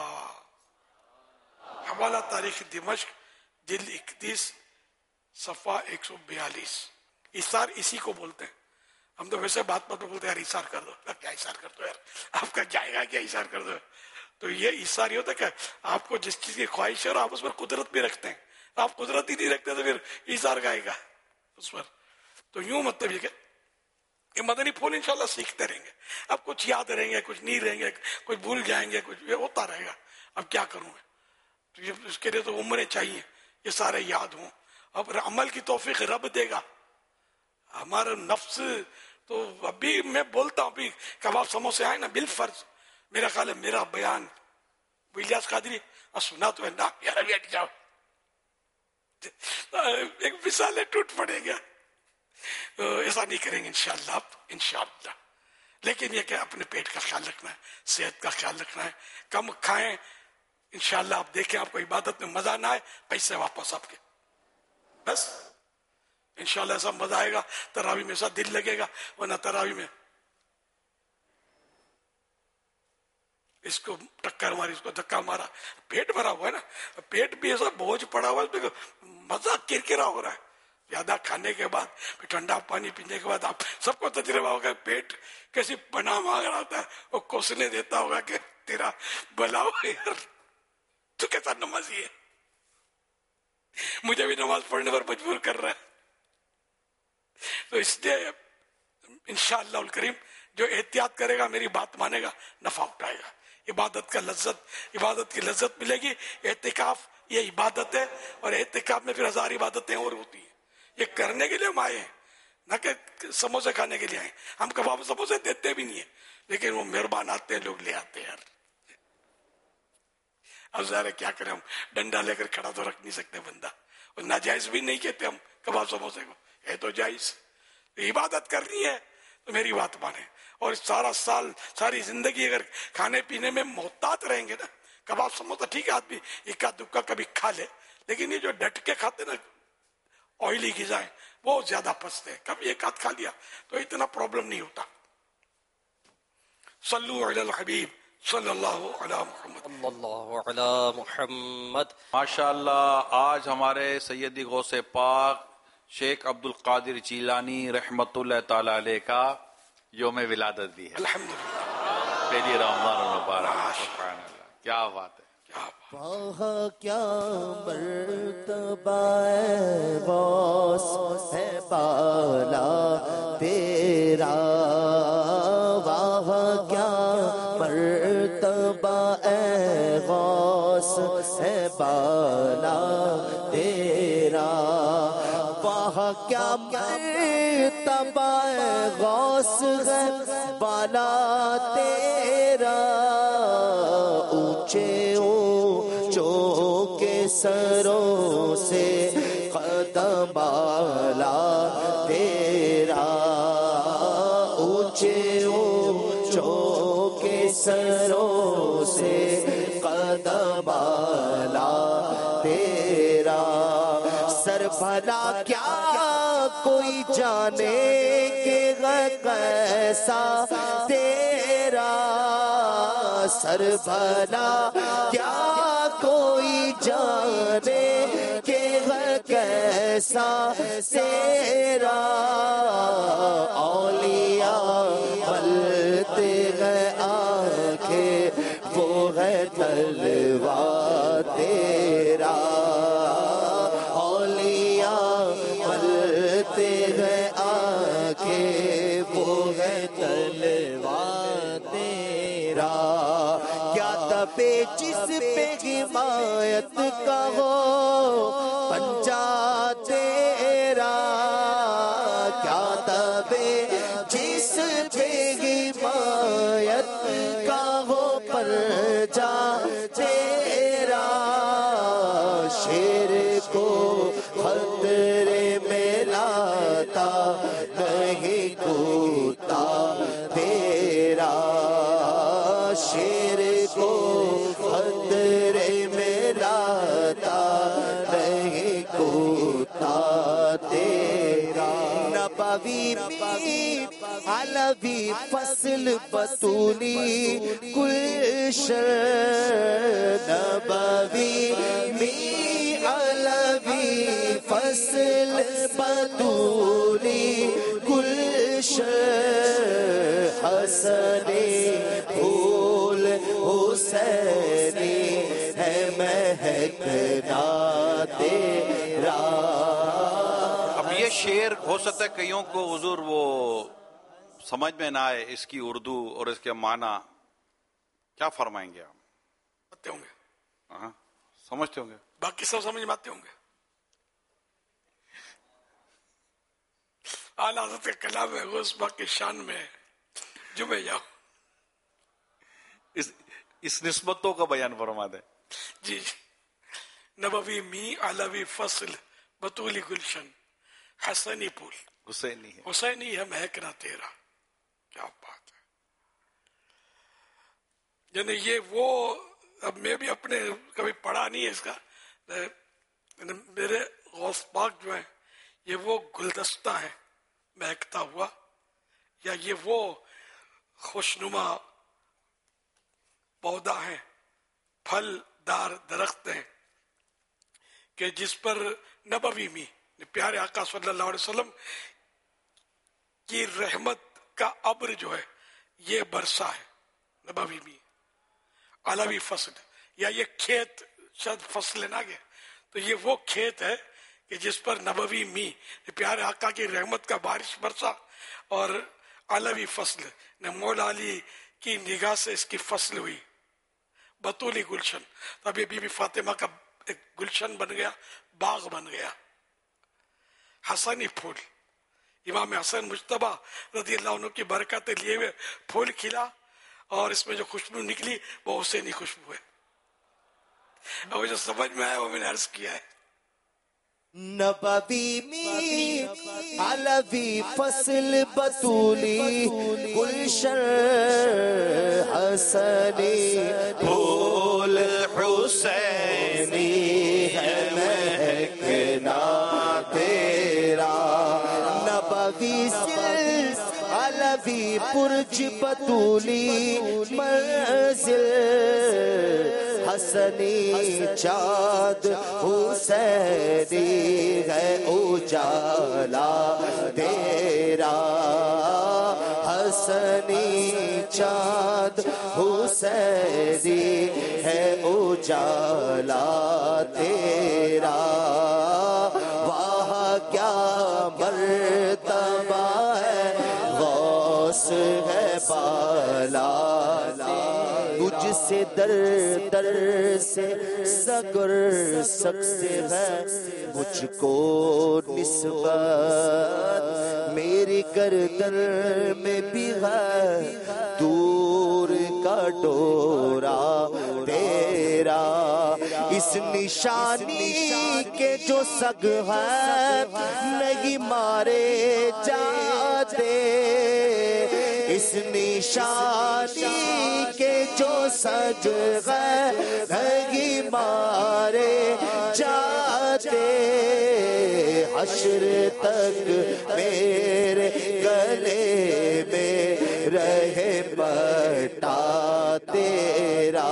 حوالہ تاریخ دمشق جلد 31 صفحہ 142. ایثار اسی کو بولتے ہیں. ہم تو ویسے بات پر بولتے ہیں یار ایثار کر دو. کیا ایثار کر دو یار، آپ کا جائے گا کیا ایثار کر دو؟ تو یہ ایثار یہ ہوتا ہے کہ آپ کو جس چیز کی خواہش ہے اور آپ اس پر قدرت بھی رکھتے ہیں. آپ قدرت ہی نہیں رکھتے تو پھر ایثار گائے گا اس پر. تو یوں مطلب یہ کہ مدنی پھول انشاءاللہ سیکھتے رہیں گے. اب کچھ یاد رہیں گے، کچھ نہیں رہیں گے، کچھ بھول جائیں گے، کچھ یہ ہوتا رہے گا. اب کیا کروں میں؟ تو یہ اس کے لیے تو عمریں چاہیے یہ سارے یاد ہوں. اب عمل کی توفیق رب دے گا. ہمارا نفس تو ابھی میں بولتا ہوں، ابھی کباب سموسے آئے نا بالفرض، میرا خیال ہے میرا بیان الیاس قادری سنا تو ہے نا یار، ابھی ہٹ جاؤ، ایک مثالیں ٹوٹ پڑے گا. ایسا نہیں کریں گے انشاءاللہ. انشاءاللہ لیکن یہ کہ اپنے پیٹ کا خیال رکھنا ہے، صحت کا خیال رکھنا ہے، کم کھائیں. انشاءاللہ آپ دیکھیں آپ کو عبادت میں مزہ نہ آئے، پیسے واپس آپ کے، بس انشاءاللہ ایسا مزہ آئے گا. تراویح میں ایسا دل لگے گا، ورنہ تراویح میں اس کو ٹکر ماری، اس کو دھکا مارا، پیٹ بھرا ہوا ہے نا، پیٹ بھی ایسا بوجھ پڑا ہوا ہے، مزہ کرکرا ہو رہا ہے. زیادہ کھانے کے بعد پھر ٹھنڈا پانی پینے کے بعد آپ سب کو تجربہ ہوگا پیٹ کیسی پناہ مانگ رہا ہوتا ہے، وہ کوسنے دیتا ہوگا کہ تیرا بھلا ہو یار، تو کیسا نمازی ہے، مجھے بھی نماز پڑھنے پر مجبور کر رہا ہے. تو اس لیے انشاءاللہ الکریم جو احتیاط کرے گا، میری بات مانے گا، نفع اٹھائے گا. عبادت کا لذت، عبادت کی لذت ملے گی. اعتکاف یہ عبادت ہے، اور اعتکاف میں پھر 1000 عبادتیں اور ہوتی ہیں. یہ کرنے کے لیے ہم آئے ہیں، نہ کہ سموسے کھانے کے لیے آئے. ہم کباب سموسے دیتے بھی نہیں ہیں، لیکن وہ مہربان آتے ہیں، لوگ لے آتے ہیں یار. اب ظاہر کیا کریں، ہم ڈنڈا لے کر کھڑا تو رکھ نہیں سکتے بندہ، اور ناجائز بھی نہیں کہتے ہم کباب سموسے کو، ہے تو جائز. عبادت کرنی ہے تو میری بات مانے. اور سارا سال ساری زندگی اگر کھانے پینے میں محتاط رہیں گے نا، کباب سموسہ ٹھیک ہے آدمی اکا دکا کبھی کھا لے، لیکن یہ جو ڈٹ کے کھاتے نا آئلی غذائیں وہ زیادہ پستے ہیں. کبھی ایک ہاتھ کھا لیا تو اتنا پرابلم نہیں ہوتا. صلو علی الحبیب صلی اللہ علی محمد. اللہ علی محمد. ماشاءاللہ آج ہمارے سیدی غوث پاک شیخ عبد القادر جیلانی رحمت اللہ تعالی علیہ کا یوم ولادت بھی ہے. الحمدللہ پہلی رمضان المبارک. سبحان اللہ, کیا بات ہے. وہاں کیا مرتبہ غوث ہے بالا تیرا, وہاں کیا مرتبہ غوث ہے بالا تیرا, وہاں کیا مرتبہ غوث ہے بالا تیرا, اونچے سروں سے قدم بالا تیرا, اونچے اونچوں کے سروں سے قدم بالا تیرا. سر بھلا کیا کوئی جانے کہ کیسا تیرا, سر بھلا کیا کوئی جانے کہ کیسا تیرا, اولیاء ملتے ہیں آنکھیں وہ ہے تلوار تیرا, اولیاء ملتے ہیں آنکھیں وہ ہے تلوار تیرا. کیا تبے جس پہ حمایت کا ہو پنجا تیرا, کیا تبے جس پہ حمایت کا ہو پنجا تیرا, شیر کو خطرے میں لاتا نہیں کوتا تیرا, شیر کو خطرے میں لاتا نہیں کوتا تیرا. نبوی می علوی فصل بطولی گلشن, نبوی می علوی فصل بطولی گلشن, حسنی پھول حسینی ہے مہکنا تیرا. اب یہ شعر ہو سکتا ہے کئیوں کو حضور وہ سمجھ میں نہ آئے, اس کی اردو اور اس کے معنی کیا فرمائیں گے آپ؟ سمجھتے ہوں گے. ہاں سمجھتے ہوں گے, باقی سب سمجھ میں آتے ہوں گے. اعلیٰ حضرت کے کلام ہے غوث پاک کی شان میں جمعے جاؤ. اس نسبتوں کا بیان فرما دیں. جی نبوی می علوی فصل بطولی گلشن, حسنی پھول حسینی ہے, حسینی ہے مہکنا تیرا. کیا بات ہے. یعنی یہ وہ, اب میں بھی اپنے کبھی پڑھا نہیں ہے اس کا, میرے غوث پاک جو ہیں یہ وہ گلدستہ ہے مہکتا ہوا, یا یہ وہ خوشنما پودا ہے, پھل دار درخت ہیں کہ جس پر نبوی می پیارے آقا صلی اللہ علیہ وسلم کی رحمت کا ابر جو ہے یہ برسا ہے. نبوی می علوی فصل, یا یہ کھیت, شاید فصل نہ گیا تو یہ وہ کھیت ہے کہ جس پر نبوی می پیارے آقا کی رحمت کا بارش برسا, اور علوی فصل نے مولا علی کی نگاہ سے اس کی فصل ہوئی بطولی گلشن. تو اب یہ بی بی فاطمہ کا ایک گلشن بن گیا, باغ بن گیا. حسنی پھول, امام حسن مجتبیٰ رضی اللہ عنہ کی برکتیں لیے ہوئے پھول کھلا, اور اس میں جو خوشبو نکلی وہ حسینی خوشبو ہے. اور جو سمجھ میں آیا وہ میں نے عرض کیا ہے. نبوی می علوی فصل بطولی گلشن, حسنی پھول حسینی ہے علوی برج بطولی منزل حسنی چاند حسینی ہے اجالا تیرا حسنی چاند حسینی ہے اجالا تیرا وہاں کیا مرتبہ ہے غوث ہے بالا تجھ سے در در سے سگر سکتے ہیں مجھ کو نسبت میری گردن میں بھی ہے دور کا ڈورا تیرا اس نشانی کے جو سگ ہے نہیں مارے جاتے اس نشانی کے جو سگ ہے نہیں مارے جاتے حشر تک میرے گلے میں رہے بٹا تیرا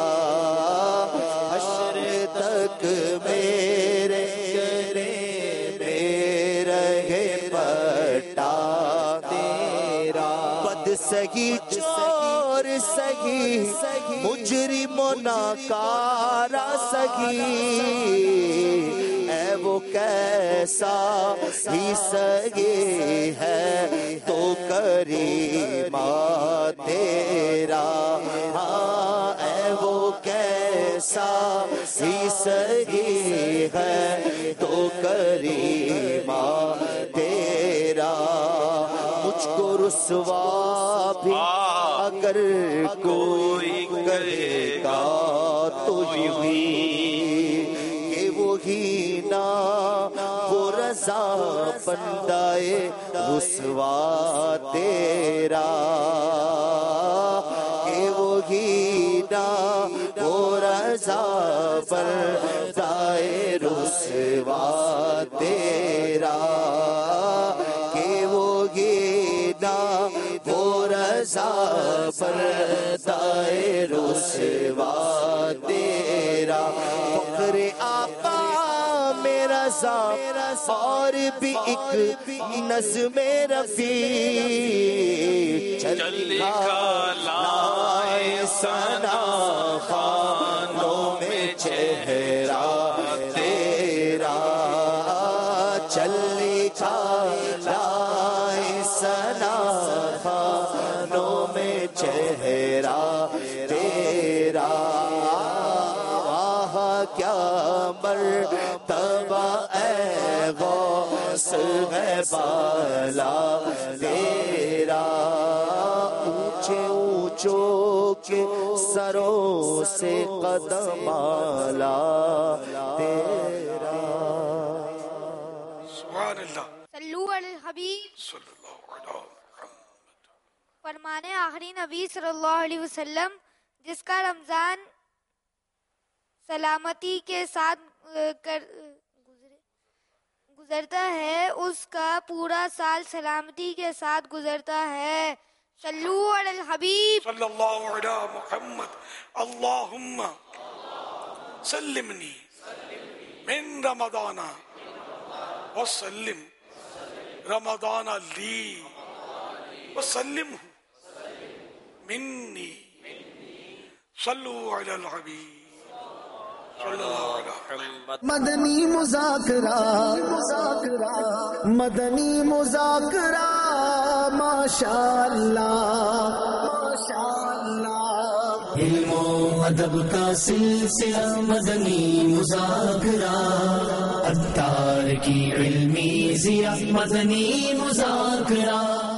حشر تک میرے گلے میں رہے بٹا تیرا بد سگی چور سگی مجرم و ناکارہ سگی اے وہ کیسا ہی سگی ہے تو کریمہ تیرا ہاں اے وہ کیسا ہی سگی ہے تو کریمہ تیرا مجھ کو رسوا بھی اگر کوئی کرے گا تو یہی کہ وہی نا وہ رضا بندائے رسوا تیرا کہ وہی نا وہ رضا بندائے رسوا تیرا کہ وہی نا وہ رضا بردائے رسوا تیرا فخر آقا میرا ذات اور بھی ایک نظم رفیع چل لکھا لائے ثنا خوانوں میں چہرہ تیرا چل لکھا لائے ثنا خوانوں میں چہرہ تیرا آہا کیا مرتبہ اے غوث ہے بالا تیرا اونچے اونچوں کے سروں سے قدم آلا تیرا سبحان اللہ صلو علی الحبیب صلی اللہ علیہ فرمانے آخری نبی صلی اللہ علیہ وسلم جس کا رمضان سلامتی کے ساتھ گزرتا ہے اس کا پورا سال سلامتی کے ساتھ گزرتا ہے صلو علی الحبیب صلی اللہ علی محمد اللہم سلمنی من رمضان وسلم رمضان لی وسلم منی صلو علی الحبیب مدنی مذاکرہ مدنی مذاکرہ ماشاءاللہ علم و ادب کا سلسلہ مدنی مذاکرہ عطار کی علمی ضیاء مدنی مذاکرہ